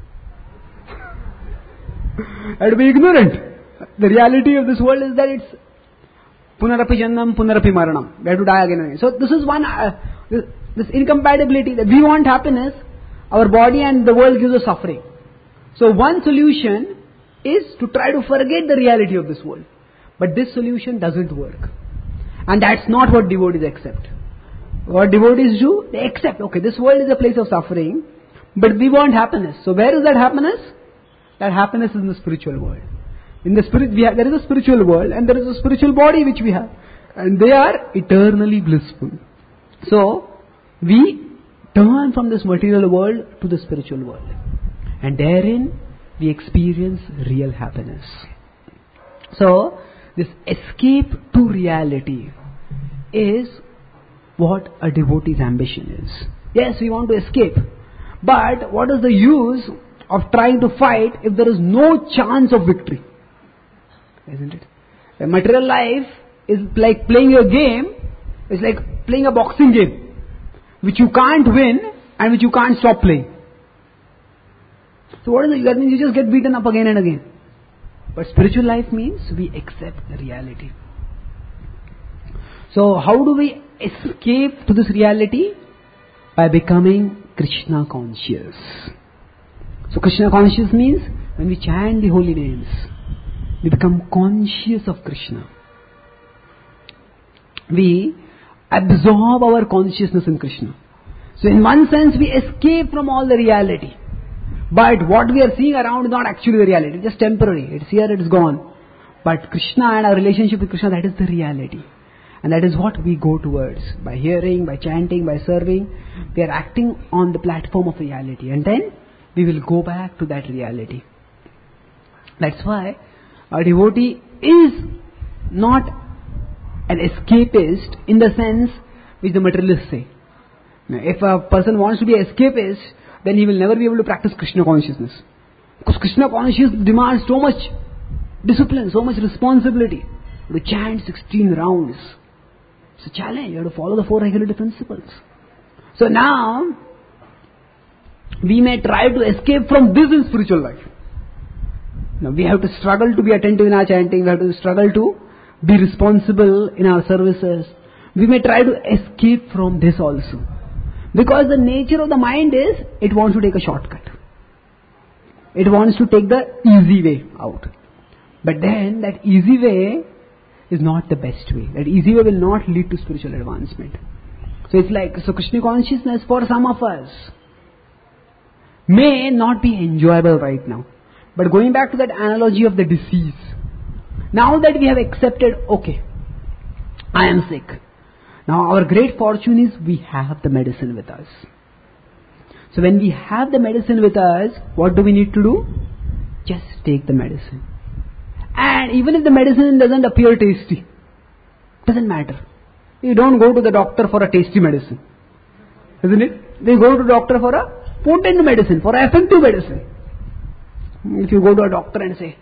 You have to be ignorant. The reality of this world is that it's punarapi jannam, punarapi maranam. We have to die again and again. So this is one, this incompatibility that we want happiness, our body and the world gives us suffering. So one solution is to try to forget the reality of this world. But this solution doesn't work. And that's not what devotees accept. What devotees do, they accept, okay, this world is a place of suffering, but we want happiness. So where is that happiness? That happiness is in the spiritual world. In the spirit, there is a spiritual world and there is a spiritual body which we have. And they are eternally blissful. So, we turn from this material world to the spiritual world. And therein, we experience real happiness. So, this escape to reality is what a devotee's ambition is. Yes, we want to escape. But what is the use of trying to fight if there is no chance of victory? Isn't it? The material life is like playing a game, it's like playing a boxing game, which you can't win and which you can't stop playing. So what is it? That means you just get beaten up again and again. But spiritual life means we accept the reality. So how do we escape to this reality? By becoming Krishna conscious. So Krishna conscious means when we chant the holy names, we become conscious of Krishna. We absorb our consciousness in Krishna. So in one sense we escape from all the reality. But what we are seeing around is not actually the reality. It's just temporary. It's here, it's gone. But Krishna and our relationship with Krishna, that is the reality. And that is what we go towards. By hearing, by chanting, by serving, we are acting on the platform of reality. And then we will go back to that reality. That's why a devotee is not an escapist in the sense which the materialists say. Now, if a person wants to be an escapist, then he will never be able to practice Krishna consciousness. Because Krishna consciousness demands so much discipline, so much responsibility. To chant 16 rounds. It's a challenge. You have to follow the 4 regulative principles. So now, we may try to escape from this in spiritual life. Now we have to struggle to be attentive in our chanting. We have to struggle to be responsible in our services. We may try to escape from this also. Because the nature of the mind is, it wants to take a shortcut. It wants to take the easy way out. But then, that easy way is not the best way. That easy way will not lead to spiritual advancement. So it's like, so Krishna consciousness for some of us may not be enjoyable right now. But going back to that analogy of the disease, now that we have accepted, okay, I am sick. Now our great fortune is we have the medicine with us. So when we have the medicine with us, what do we need to do? Just take the medicine. And even if the medicine doesn't appear tasty, doesn't matter. You don't go to the doctor for a tasty medicine. Isn't it? They go to the doctor for a potent medicine, for an effective medicine. If you go to a doctor and say,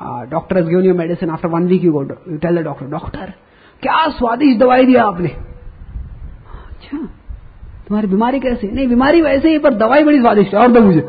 doctor has given you medicine, after 1 week you tell the doctor, doctor, क्या स्वादिष्ट दवाई दिया आपने? अच्छा तुम्हारी बीमारी कैसी? नहीं बीमारी वैसे ही, पर दवाई बड़ी स्वादिष्ट है, और दो मुझे.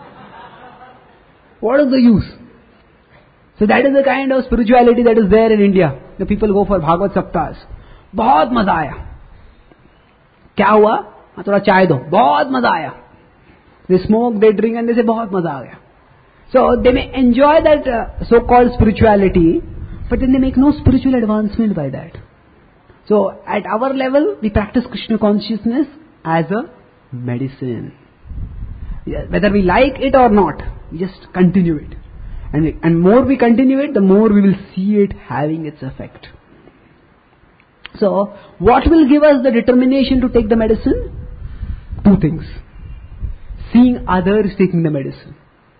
What is the use? So that is the kind of spirituality that is there in India. The people go for Bhagavad Saptas. बहुत मजा आया. क्या हुआ? थोड़ा चाय दो. बहुत मजा आया. They smoke, they drink, and they say बहुत मजा आ गया. So they may enjoy that so-called spirituality, but then they make no spiritual advancement by that. So at our level, we practice Krishna consciousness as a medicine. Whether we like it or not, we just continue it. And more we continue it, the more we will see it having its effect. So, what will give us the determination to take the medicine? Two things. Seeing others taking the medicine.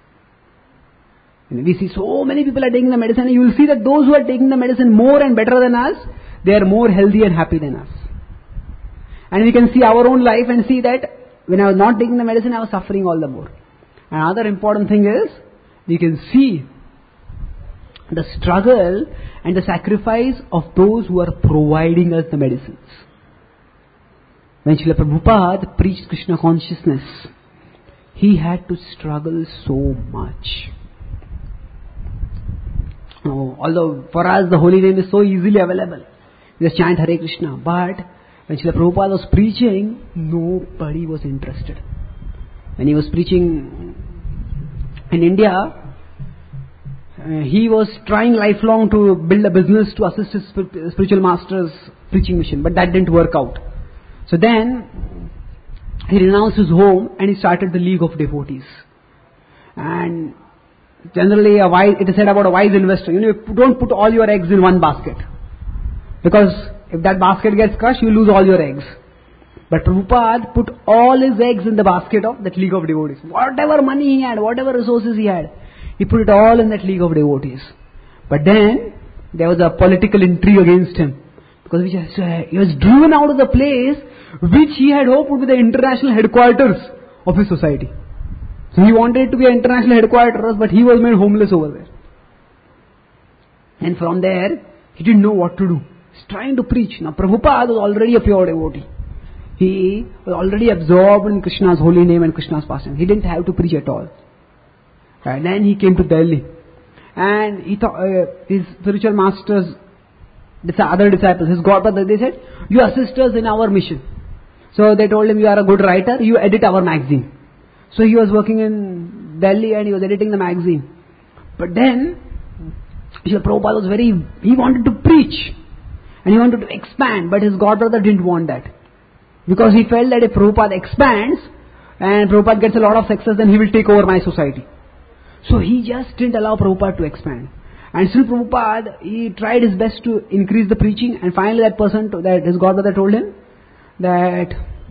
We see so many people are taking the medicine, and you will see that those who are taking the medicine more and better than us, they are more healthy and happy than us. And we can see our own life and see that when I was not taking the medicine, I was suffering all the more. Another important thing is, we can see the struggle and the sacrifice of those who are providing us the medicines. When Srila Prabhupada preached Krishna consciousness, he had to struggle so much. Although for us the holy name is so easily available, we just chant Hare Krishna. But when Srila Prabhupada was preaching, nobody was interested. When he was preaching in India, he was trying lifelong to build a business to assist his spiritual master's preaching mission, but that didn't work out. So then he renounced his home and he started the League of Devotees. And generally, it is said about a wise investor, you don't put all your eggs in one basket, because if that basket gets crushed, you lose all your eggs. But Prabhupada put all his eggs in the basket of that League of Devotees. Whatever money he had, whatever resources he had, he put it all in that League of Devotees. But then there was a political intrigue against him, because he was driven out of the place which he had hoped would be the international headquarters of his society. So he wanted it to be an international headquarters, but he was made homeless over there. And from there, he didn't know what to do. He's trying to preach. Now Prabhupada was already a pure devotee. He was already absorbed in Krishna's holy name and Krishna's pastime. He didn't have to preach at all. And then he came to Delhi. And he thought, his spiritual masters, other disciples, his godbrother, they said, you assist us in our mission. So they told him, you are a good writer, you edit our magazine. So he was working in Delhi and he was editing the magazine. But then, Srila Prabhupada was he wanted to preach. And he wanted to expand, but his godbrother didn't want that. Because he felt that if Prabhupada expands, and Prabhupada gets a lot of success, then he will take over my society. So he just didn't allow Prabhupada to expand. And still Prabhupada, he tried his best to increase the preaching, and finally his godbrother told him that,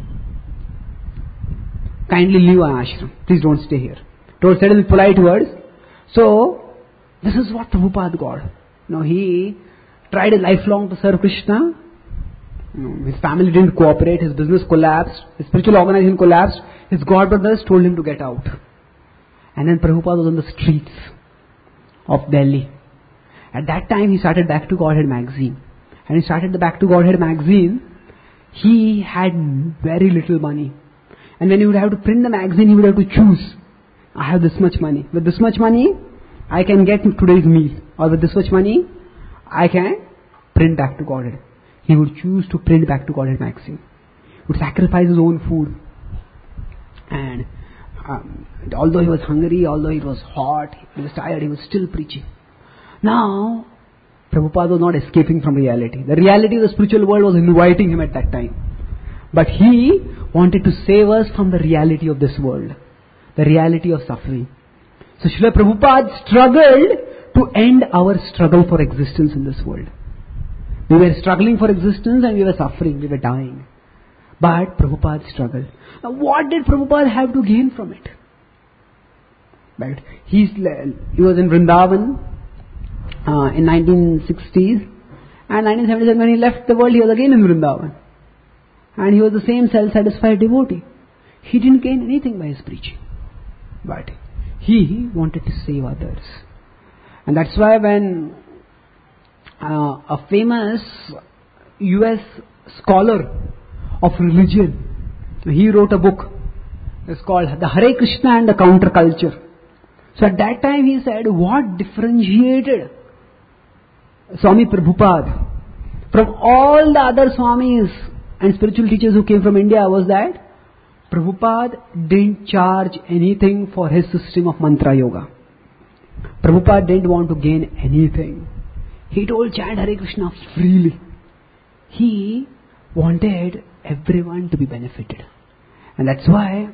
kindly leave our ashram, please don't stay here. Said in polite words. So, this is what Prabhupada got. He tried lifelong to serve Krishna. His family didn't cooperate, his business collapsed, his spiritual organization collapsed, his godbrothers told him to get out. And then Prabhupada was on the streets of Delhi. At that time he started Back to Godhead magazine. And he started the Back to Godhead magazine, he had very little money. And when he would have to print the magazine, he would have to choose. I have this much money. With this much money, I can get today's meal. Or with this much money, I can print Back to Godhead. He would choose to print Back to Godhead magazine. He would sacrifice his own food. And although he was hungry, although it was hot, he was tired, he was still preaching. Now, Prabhupada was not escaping from reality. The reality of the spiritual world was inviting him at that time. But he wanted to save us from the reality of this world. The reality of suffering. So Srila Prabhupada struggled to end our struggle for existence in this world. We were struggling for existence and we were suffering, we were dying. But Prabhupada struggled. Now what did Prabhupada have to gain from it? Right? He was in Vrindavan in 1960s, and 1977 when he left the world, he was again in Vrindavan. And he was the same self-satisfied devotee. He didn't gain anything by his preaching. But he wanted to save others. And that's why when a famous US scholar of religion. He wrote a book. It's called The Hare Krishna and the Counterculture. So at that time he said, what differentiated Swami Prabhupada from all the other Swamis and spiritual teachers who came from India was that Prabhupada didn't charge anything for his system of mantra yoga. Prabhupada didn't want to gain anything. He told chant Hare Krishna freely. He wanted everyone to be benefited. And that's why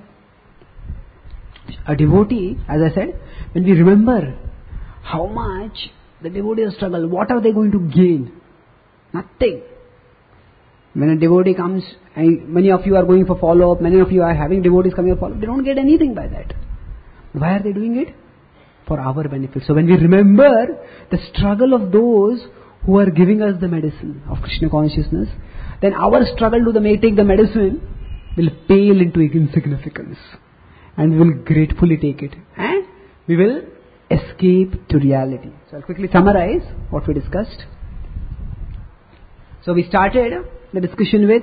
a devotee, as I said, when we remember how much the devotees struggle, what are they going to gain? Nothing. When a devotee comes, and many of you are going for follow-up, many of you are having devotees coming for follow-up, they don't get anything by that. Why are they doing it? For our benefit. So when we remember the struggle of those who are giving us the medicine of Krishna consciousness, then our struggle to take the medicine will pale into insignificance. And we will gratefully take it. And we will escape to reality. So I'll quickly summarize what we discussed. So we started the discussion with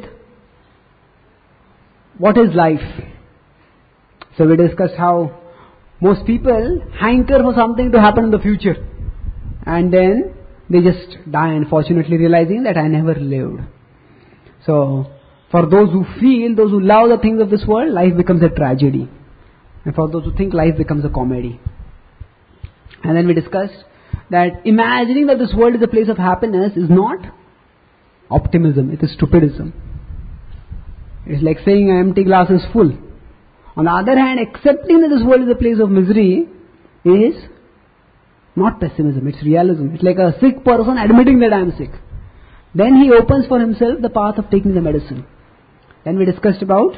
what is life. So we discussed how most people hanker for something to happen in the future. And then they just die, unfortunately realizing that I never lived. So for those who feel, those who love the things of this world, life becomes a tragedy. And for those who think, life becomes a comedy. And then we discussed that imagining that this world is a place of happiness is not optimism, it is stupidism. It's like saying an empty glass is full. On the other hand, accepting that this world is a place of misery is not pessimism, it's realism. It's like a sick person admitting that I am sick. Then he opens for himself the path of taking the medicine. Then we discussed about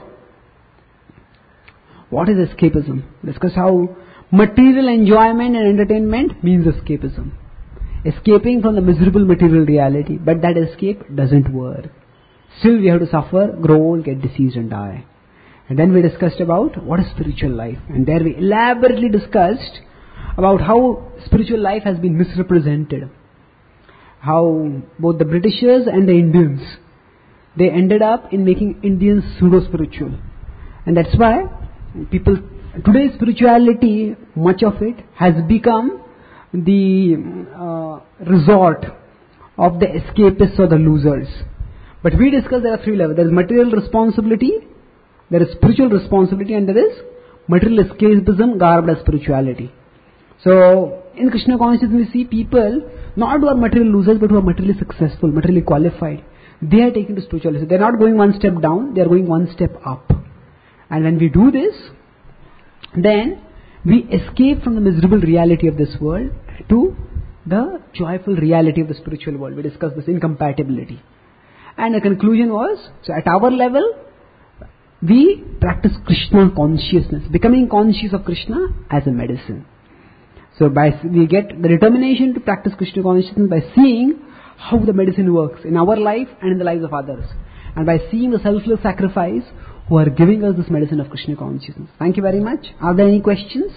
what is escapism. We discussed how material enjoyment and entertainment means escapism. Escaping from the miserable material reality. But that escape doesn't work. Still we have to suffer, grow old, get diseased and die. And then we discussed about what is spiritual life. And there we elaborately discussed about how spiritual life has been misrepresented. How both the Britishers and the Indians, they ended up in making Indians pseudo-spiritual. And that's why people, today's spirituality, much of it has become the resort of the escapists or the losers. But we discussed there are three levels. There is material responsibility, there is spiritual responsibility, and there is material escapism garbed as spirituality. So in Krishna consciousness we see people not who are material losers but who are materially successful, materially qualified. They are taken to spirituality. They are not going one step down, they are going one step up. And when we do this, then we escape from the miserable reality of this world to the joyful reality of the spiritual world. We discussed this incompatibility. And the conclusion was, so at our level, we practice Krishna consciousness, becoming conscious of Krishna as a medicine. So we get the determination to practice Krishna consciousness by seeing how the medicine works in our life and in the lives of others. And by seeing the selfless sacrifice who are giving us this medicine of Krishna consciousness. Thank you very much. Are there any questions?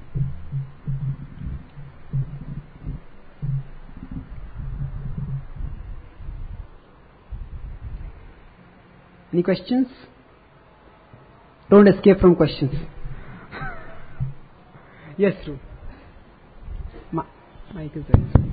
Any questions? Don't escape from questions. Yes, true. Mike is there.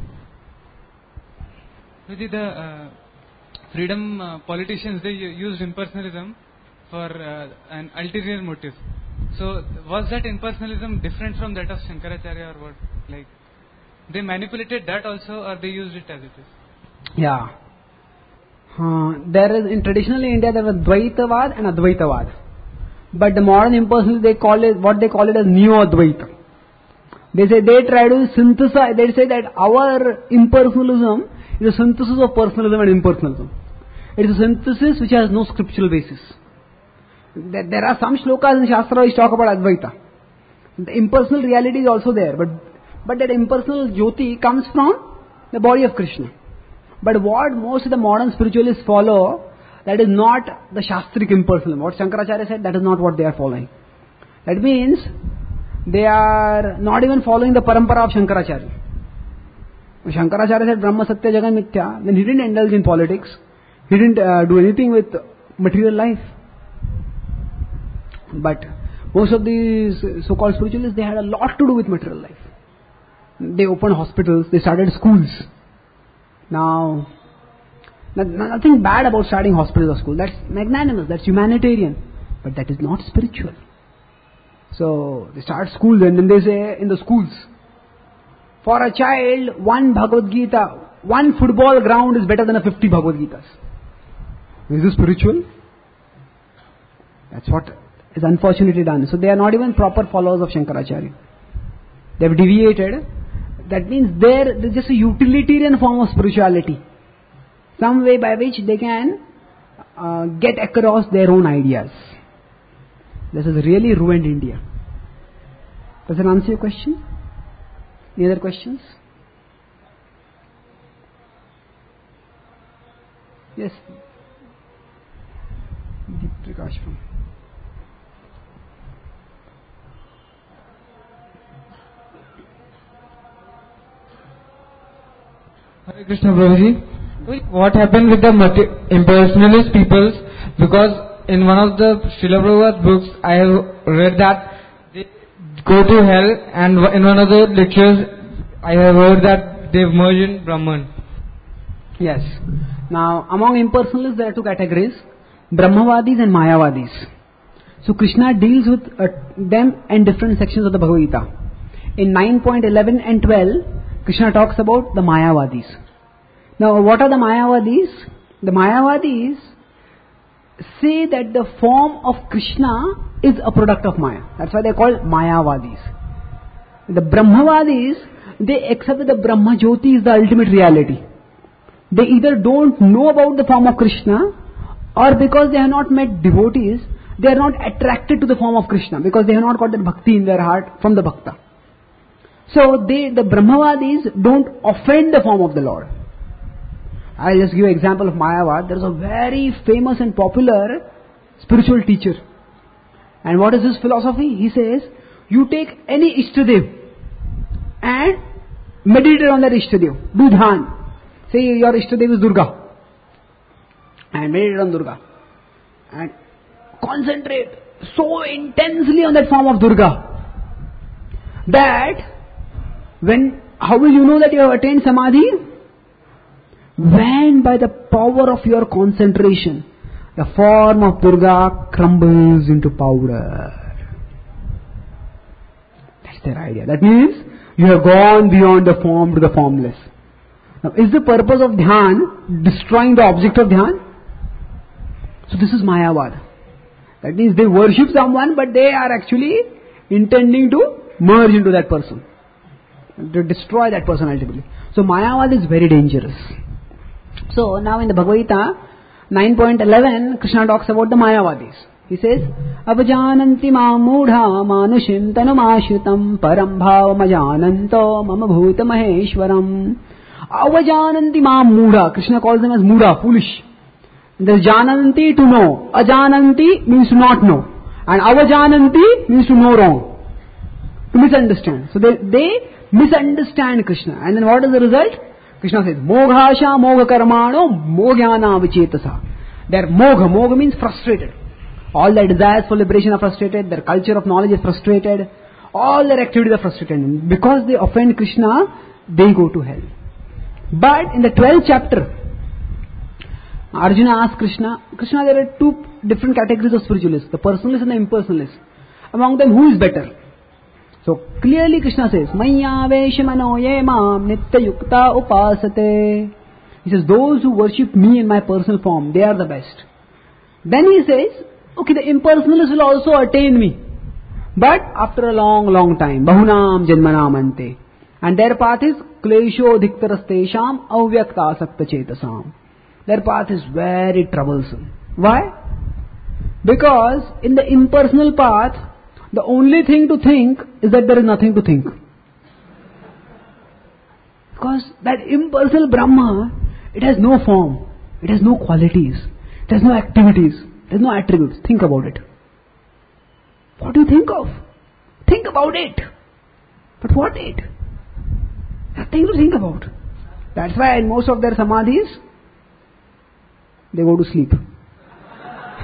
The freedom politicians, they used impersonalism for an ulterior motive. So was that impersonalism different from that of Shankaracharya or what? Like they manipulated that also, or they used it as it is? Yeah. There is in traditionally India there was Dvaitavad and Advaitavad. But the modern impersonalists, they call it what they call it as Neo-Advaita. They say they try to synthesize. They say that our impersonalism is a synthesis of personalism and impersonalism. It is a synthesis which has no scriptural basis. There are some shlokas in Shastra which talk about Advaita. The impersonal reality is also there, but that impersonal Jyoti comes from the body of Krishna. But what most of the modern spiritualists follow, that is not the Shastric impersonalism. What Shankaracharya said, that is not what they are following. That means they are not even following the parampara of Shankaracharya. When Shankaracharya said Brahma Satya Jagan Mithya, then he didn't indulge in politics. He didn't do anything with material life. But most of these so-called spiritualists, they had a lot to do with material life. They opened hospitals, they started schools. Now, nothing bad about starting hospitals or schools. That's magnanimous, that's humanitarian. But that is not spiritual. So, they start schools and then they say in the schools, for a child, one Bhagavad Gita, one football ground is better than 50 Bhagavad Gitas. Is this spiritual? That's what is unfortunately done. So they are not even proper followers of Shankaracharya. They have deviated. That means they're just a utilitarian form of spirituality. Some way by which they can get across their own ideas. This has really ruined India. Does that answer your question? Any other questions? Yes. Deep Prakash from. Hare Krishna Prabhuji. What happened with the impersonalist peoples? Because in one of the Srila Prabhupada's books, I have read that they go to hell, and in one of the lectures, I have heard that they merge in Brahman. Yes. Now, among impersonalists, there are two categories: Brahmavadis and Mayavadis. So, Krishna deals with them in different sections of the Bhagavad Gita. In 9.11 and 12, Krishna talks about the Mayavadis. Now, what are the Mayavadis? The Mayavadis say that the form of Krishna is a product of Maya. That's why they are called Mayavadis. The Brahmavadis, they accept that the Brahma Jyoti is the ultimate reality. They either don't know about the form of Krishna, or because they have not met devotees, they are not attracted to the form of Krishna, because they have not got that bhakti in their heart from the Bhakta. So the Brahmavadis don't offend the form of the Lord. I'll just give you an example of Mayavad. There is a very famous and popular spiritual teacher. And what is his philosophy? He says, you take any Ishtadev and meditate on that Ishtadev. Do dhyan. Say your Ishtadev is Durga. And meditate on Durga. And concentrate so intensely on that form of Durga that how will you know that you have attained Samadhi? When by the power of your concentration, the form of Durga crumbles into powder. That's their idea. That means you have gone beyond the form to the formless. Now, is the purpose of dhyan destroying the object of dhyan? So this is Mayavad. That means they worship someone, but they are actually intending to merge into that person, to destroy that person ultimately. So Mayavad is very dangerous. So now in the Bhagavad Gita 9.11, Krishna talks about the Mayavadis. He says, Avajananti ma mudha manushim tanumashritam param bhavam ajananto mama bhuta maheshwaram. Avajananti ma mudha. Krishna calls them as mudha, foolish. There's jananti, to know. Ajananti means to not know. And avajananti means to know wrong. To misunderstand. So they misunderstand Krishna. And then what is the result? Krishna says, Moghasha mogha karmano mogyana vichetasa. Their mogha means frustrated. All their desires for liberation are frustrated. Their culture of knowledge is frustrated. All their activities are frustrated. And because they offend Krishna, they go to hell. But in the 12th chapter, Arjuna asked Krishna, there are two different categories of spiritualists, the personalists and the impersonalists. Among them, who is better? So clearly Krishna says, Maya veshamano yemam nitya yukta upasate. He says, those who worship me in my personal form, they are the best. Then he says, okay, the impersonalists will also attain me. But after a long time, bahunam janmanam ante. And their path is klesho diktarastesham avyakta sakta chetasam. Their path is very troublesome. Why? Because in the impersonal path, the only thing to think is that there is nothing to think. Because that impersonal Brahma, it has no form, it has no qualities, it has no activities, it has no attributes. Think about it. What do you think of? Think about it. But what it? Nothing to think about. That's why in most of their samadhis, they go to sleep.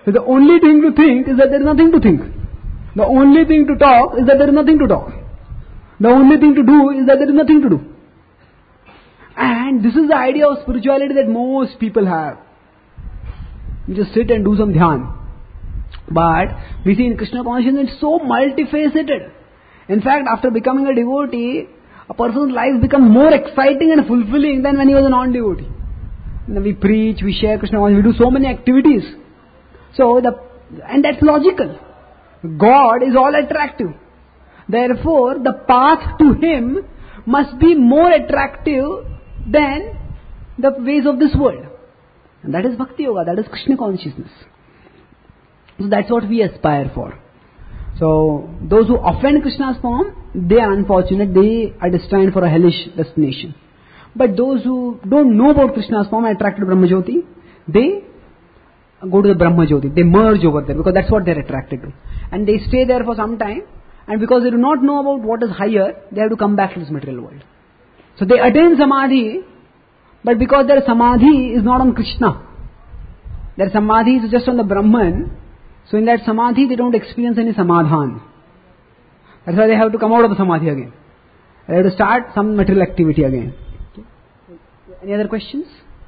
So the only thing to think is that there is nothing to think. The only thing to talk is that there is nothing to talk. The only thing to do is that there is nothing to do. And this is the idea of spirituality that most people have. You just sit and do some dhyan. But we see in Krishna consciousness it's so multifaceted. In fact, after becoming a devotee, a person's life becomes more exciting and fulfilling than when he was a non-devotee. We preach, we share Krishna consciousness, we do so many activities. And that's logical. God is all attractive. Therefore, the path to Him must be more attractive than the ways of this world. And that is Bhakti Yoga, that is Krishna consciousness. So that's what we aspire for. So, those who offend Krishna's form, they are unfortunate, they are destined for a hellish destination. But those who don't know about Krishna's form are attracted to Brahma Jyoti, they go to the Brahma Jyoti, they merge over there because that's what they are attracted to. And they stay there for some time, and because they do not know about what is higher, they have to come back to this material world. So they attain Samadhi, but because their Samadhi is not on Krishna, their Samadhi is just on the Brahman, so in that Samadhi they don't experience any Samadhan. That's why they have to come out of the Samadhi again. They have to start some material activity again. Okay. Any other questions?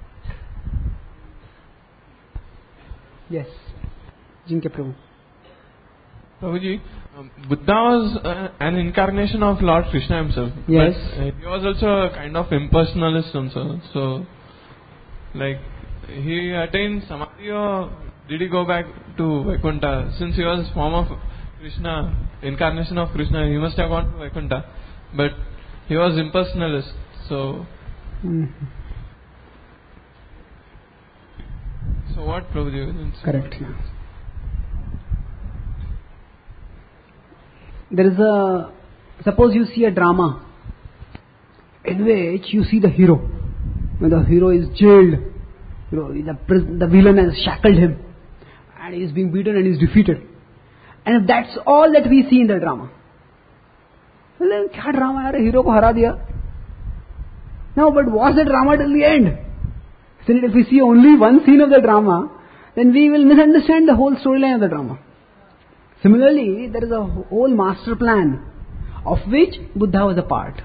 Yes. Jinke Prabhu. Prabhuji, Buddha was an incarnation of Lord Krishna himself. Yes. But he was also a kind of impersonalist also. So, like, he attained Samadhi or did he go back to Vaikuntha? Since he was form of Krishna, incarnation of Krishna, he must have gone to Vaikuntha. But he was impersonalist. So, so what, Prabhuji? Correct. Yeah. There is suppose you see a drama in which you see the hero. When the hero is jailed, the villain has shackled him and he is being beaten and he is defeated. And if that's all that we see in the drama, well, क्या drama है? Hero को हरा दिया. No, but what's the drama till the end? So if we see only one scene of the drama, then we will misunderstand the whole storyline of the drama. Similarly, there is a whole master plan of which Buddha was a part.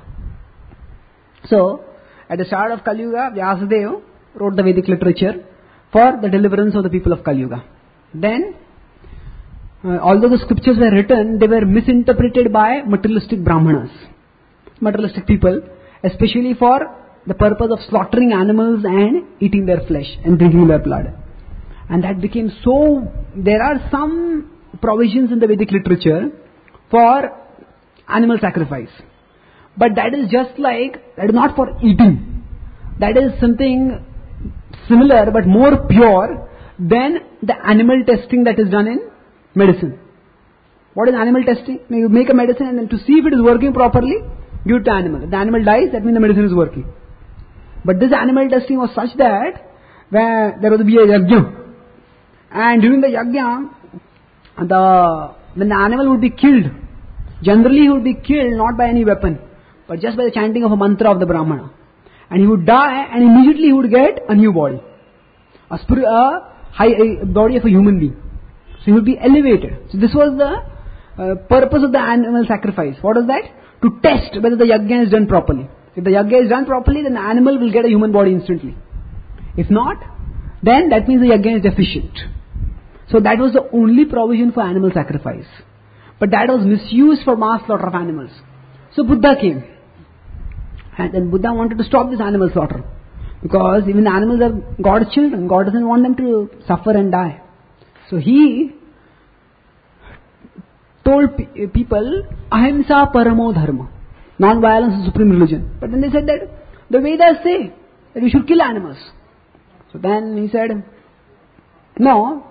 So, at the start of Kali Yuga, Vyasadeva wrote the Vedic literature for the deliverance of the people of Kali Yuga. Then, although the scriptures were written, they were misinterpreted by materialistic brahmanas, materialistic people, especially for the purpose of slaughtering animals and eating their flesh and drinking their blood. And that became so, there are some provisions in the Vedic literature for animal sacrifice. But that is just like, that is not for eating. That is something similar but more pure than the animal testing that is done in medicine. What is animal testing? You make a medicine and then to see if it is working properly, give it to animal. If the animal dies, that means the medicine is working. But this animal testing was such that where there would be a yajna. And during the yajna, when the animal would be killed, generally he would be killed not by any weapon, but just by the chanting of a mantra of the Brahmana. And he would die and immediately he would get a new body. A body of a human being. So he would be elevated. So this was the purpose of the animal sacrifice. What is that? To test whether the yajna is done properly. If the yajna is done properly, then the animal will get a human body instantly. If not, then that means the yajna is deficient. So that was the only provision for animal sacrifice. But that was misused for mass slaughter of animals. So Buddha came. And then Buddha wanted to stop this animal slaughter. Because even the animals are God's children. God doesn't want them to suffer and die. So he told people, Ahimsa Paramo Dharma. Non-violence is supreme religion. But then they said that the Vedas say that we should kill animals. So then he said, no.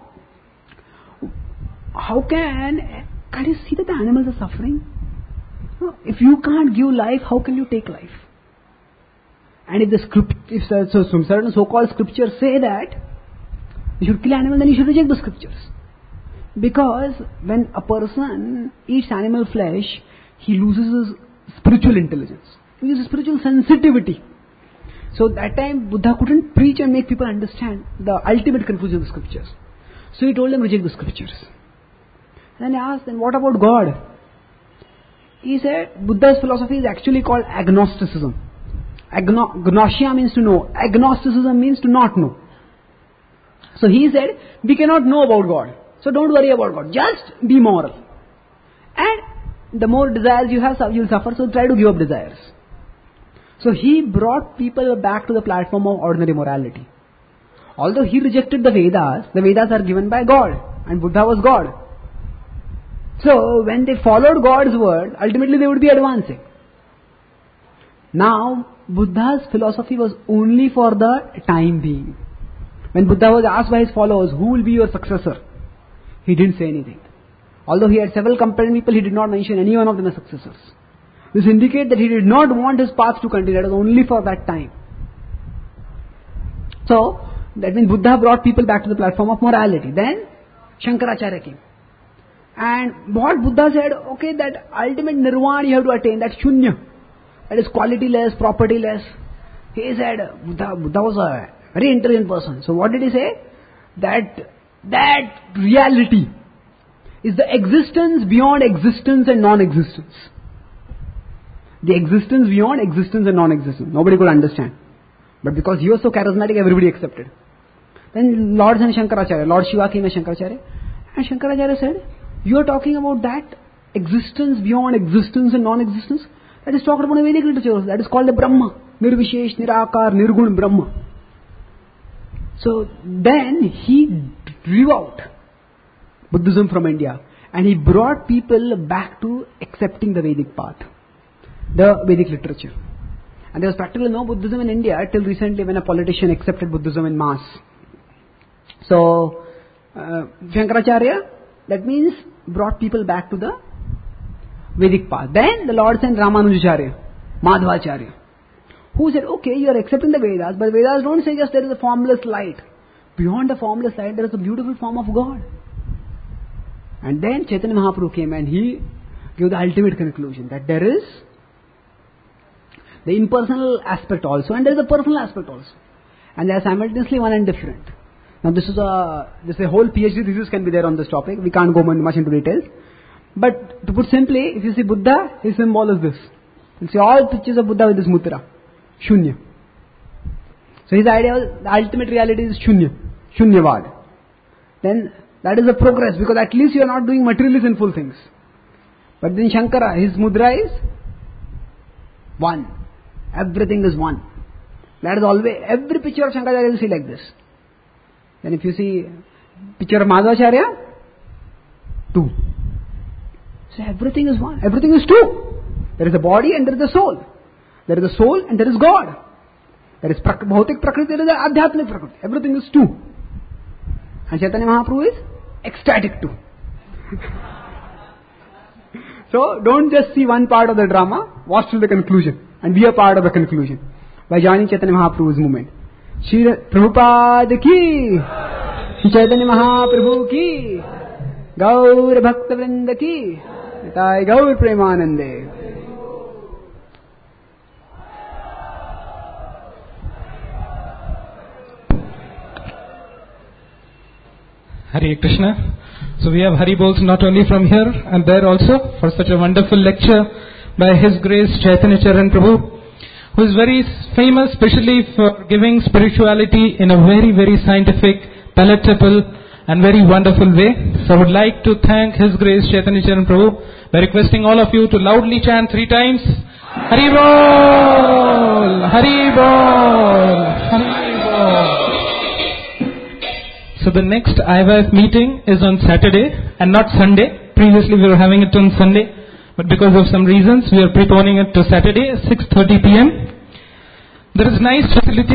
How can't you see that the animals are suffering? No, if you can't give life, how can you take life? And if some certain so-called scriptures say that you should kill animals, then you should reject the scriptures. Because when a person eats animal flesh, he loses his spiritual intelligence. He loses spiritual sensitivity. So that time Buddha couldn't preach and make people understand the ultimate conclusion of the scriptures. So he told them, reject the scriptures. Then I asked, then what about God? He said, Buddha's philosophy is actually called agnosticism. Gnosia means to know. Agnosticism means to not know. So he said, we cannot know about God. So don't worry about God. Just be moral. And the more desires you have, you'll suffer. So try to give up desires. So he brought people back to the platform of ordinary morality. Although he rejected the Vedas are given by God. And Buddha was God. So when they followed God's word, ultimately they would be advancing. Now, Buddha's philosophy was only for the time being. When Buddha was asked by his followers, who will be your successor? He didn't say anything. Although he had several competent people, he did not mention any one of them as successors. This indicates that he did not want his path to continue. That was only for that time. So, that means Buddha brought people back to the platform of morality. Then, Shankaracharya came. And what Buddha said, okay, that ultimate nirvana you have to attain, that shunya. That is qualityless, propertyless. He said, Buddha was a very intelligent person. So what did he say? That reality is the existence beyond existence and non-existence. The existence beyond existence and non-existence. Nobody could understand. But because he was so charismatic, everybody accepted. Then Lord Shankaracharya, Lord Shiva came as Shankaracharya. And Shankaracharya said, you are talking about that existence beyond existence and non-existence? That is talked about in Vedic literature. That is called the Brahma. Nirvishesh, Nirakar, Nirgun Brahma. So then he drew out Buddhism from India. And he brought people back to accepting the Vedic path. The Vedic literature. And there was practically no Buddhism in India till recently when a politician accepted Buddhism in mass. So, Shankaracharya, that means brought people back to the Vedic path. Then the Lord sent Ramanujacharya, Madhvacharya, who said, okay, you are accepting the Vedas, but Vedas don't say just there is a formless light. Beyond the formless light, there is a beautiful form of God. And then Chaitanya Mahaprabhu came and he gave the ultimate conclusion that there is the impersonal aspect also and there is a personal aspect also. And they are simultaneously one and different. Now this is a whole PhD thesis can be there on this topic. We can't go much into details. But to put simply, if you see Buddha, his symbol is this. You see all pictures of Buddha with this mudra. Shunya. So his idea was the ultimate reality is Shunya. Shunyavad. Then that is a progress because at least you are not doing materially sinful things. But then Shankara, his mudra is one. Everything is one. That is always, every picture of Shankaracharya you see like this. Then if you see picture of Madhvacharya, 2. So everything is one. Everything is 2. There is a body and there is a soul. There is a soul and there is God. There is Bhautik Prakriti, there is Adhyatmik Prakriti. Everything is 2. And Chaitanya Mahaprabhu is ecstatic 2. So don't just see one part of the drama, watch till the conclusion and be a part of the conclusion by joining Chaitanya Mahaprabhu's movement. Shri Prabhupada ki, Chaitanya Mahaprabhu ki, Gaur Bhakta Vrinda ki, Nitai Gaur Premanande. Hare Krishna. So we have Hari Bols not only from here and there also for such a wonderful lecture by His Grace Chaitanya Charan Prabhu, who is very famous especially for giving spirituality in a very, very scientific, palatable and very wonderful way. So I would like to thank His Grace Chaitanya Charan Prabhu by requesting all of you to loudly chant 3 times, Hari Bol! Hari Bol! Hari Bol! So the next IVF meeting is on Saturday and not Sunday. Previously we were having it on Sunday, but because of some reasons we are preponing it to Saturday, 6:30 p.m. There is nice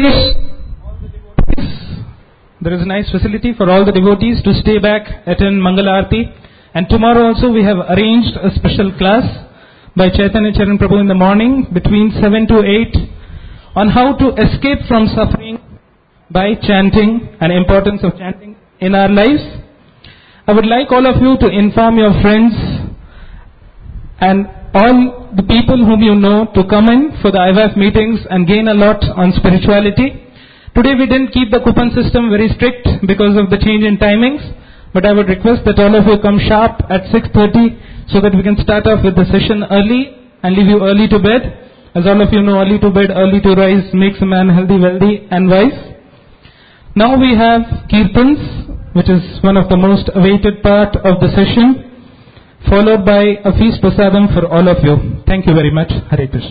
facility for all the devotees to stay back, attend Mangala Aarti. And tomorrow also we have arranged a special class by Chaitanya Charan Prabhu in the morning between 7 to 8 on how to escape from suffering by chanting and importance of chanting in our lives. I would like all of you to inform your friends and all the people whom you know to come in for the IVF meetings and gain a lot on spirituality. Today we didn't keep the coupon system very strict because of the change in timings, but I would request that all of you come sharp at 6:30 so that we can start off with the session early and leave you early to bed. As all of you know, early to bed, early to rise makes a man healthy, wealthy and wise. Now we have Kirtans, which is one of the most awaited part of the session, followed by a feast prasadam for all of you. Thank you very much. Hare Krishna.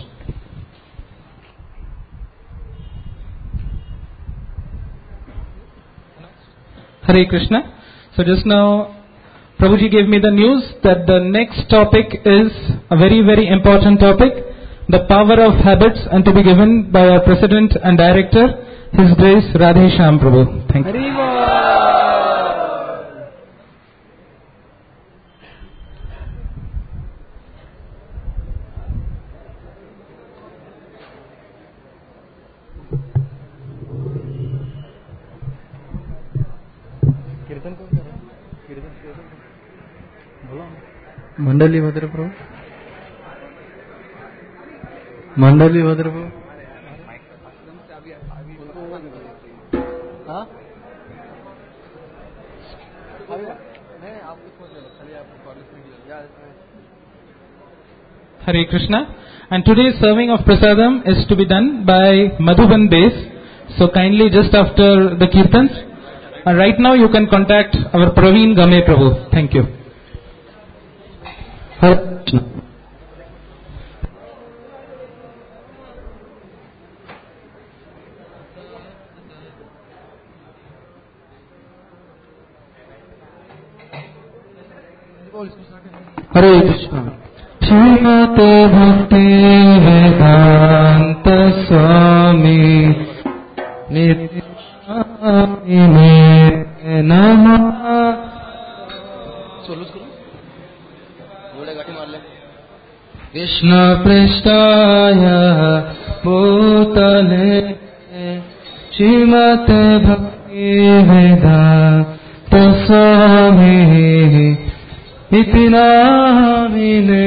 Hare Krishna. So just now Prabhuji gave me the news that the next topic is a very, very important topic, the power of habits, and to be given by our President and Director, His Grace Radhe Shyam Prabhu. Thank you. मंडली भद्रप्रभु, मंडली भद्रप्रभु, Hare Krishna. And today's serving of prasadam is to be done by Madhuban Base. So kindly just after the Kirtans. Right now you can contact our Praveen Game Prabhu. Thank you. Hare Krishna. Srimate Bhakti Vedanta Swami Nityanamine Namaha. Krishna Prestaya Bhutale Srimate Bhakti Vedanta Swami Nityanamine.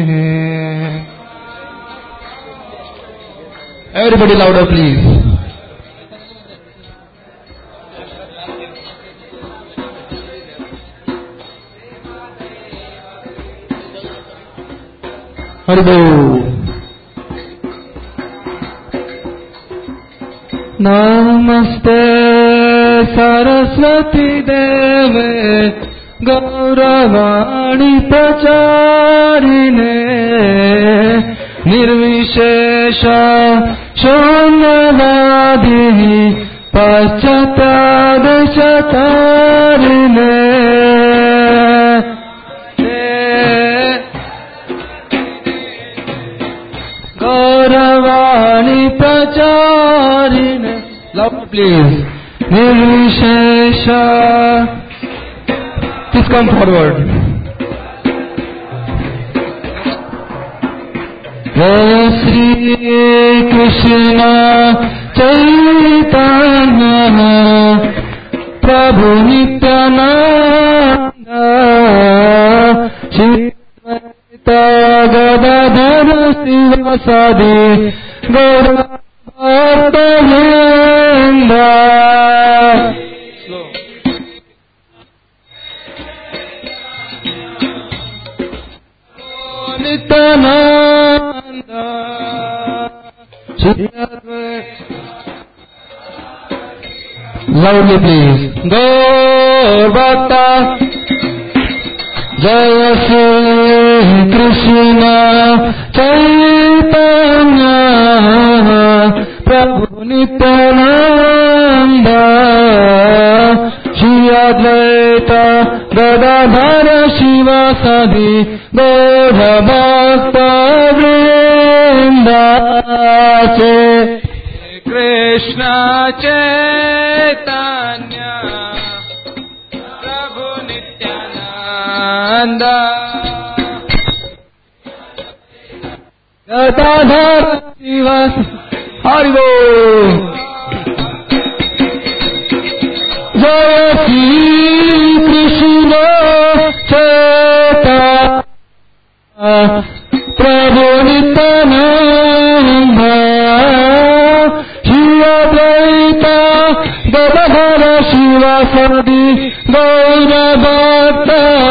Everybody louder please. Haribo. Namaste Saraswati Deve Gauravani Pracharine Nirvishesha Shunavadi Paschatadeshatarine Gauravani Pracharine. Loud please. Nirvishesha. Please come forward. Jai Shri Krishna Chaitanya Prabhu Nityananda Shri Gadadhara Sivasadi Gaura Bhartavrinda. Nityananda loudly please. Gaur Bhakta Jaya Shri Krishna Chaitanya Prabhu Nityananda Shri Advaita Gadadhara Shivasadi Gaura Bhartavrinda. Krishna Chaitanya Prabhu Nityananda Gadadhara Shivasadi. Haribo. Jaya Shri Krishna Chaitanya Prabhu Nityananda Shri Advaita Gadadhara Shivasadi गौरवत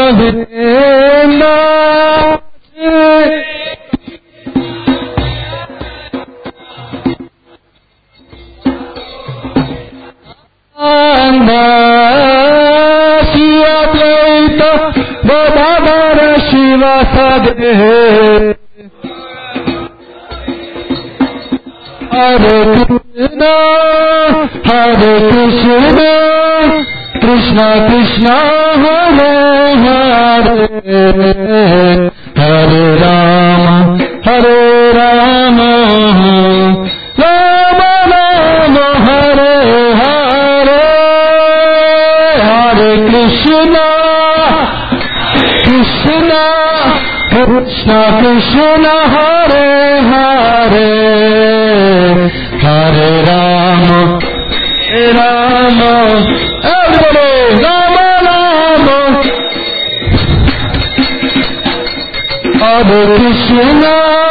शिवद्वैत Gadadhar Shiv Sade Hare Krishna Krishna Krishna Hare Hare Hare Ram Ram Ram Hare Hare Hare Krishna Krishna Krishna Krishna Hare Hare Hare Ram everybody Ram Ram हरे कृष्ण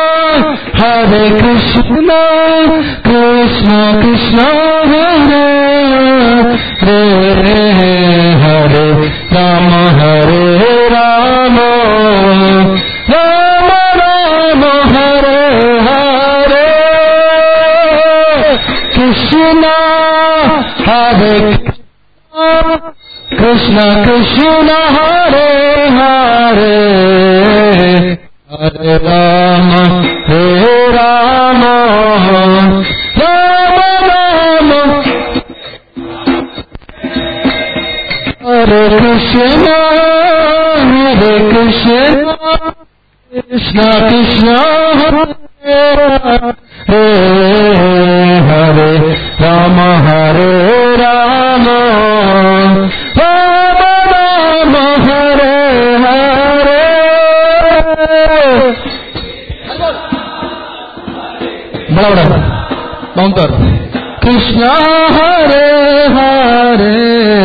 कृष्ण कृष्ण हरे हरे हरे राम राम राम हरे हरे कृष्ण हरे कृष्ण कृष्ण हरे हरे हरे राम राम राम हरे कृष्ण कृष्ण कृष्ण हरे हरे राम राम राम हरे हरे बड़ा बाउंटर कृष्ण हरे हरे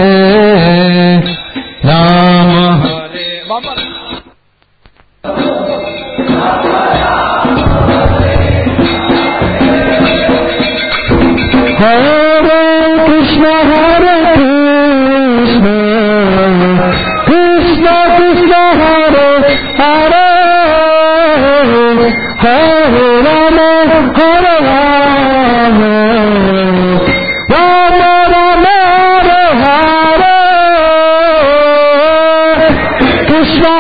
राम हरे हरे कृष्ण कृष्ण कृष्ण हरे हरे हरे राम राम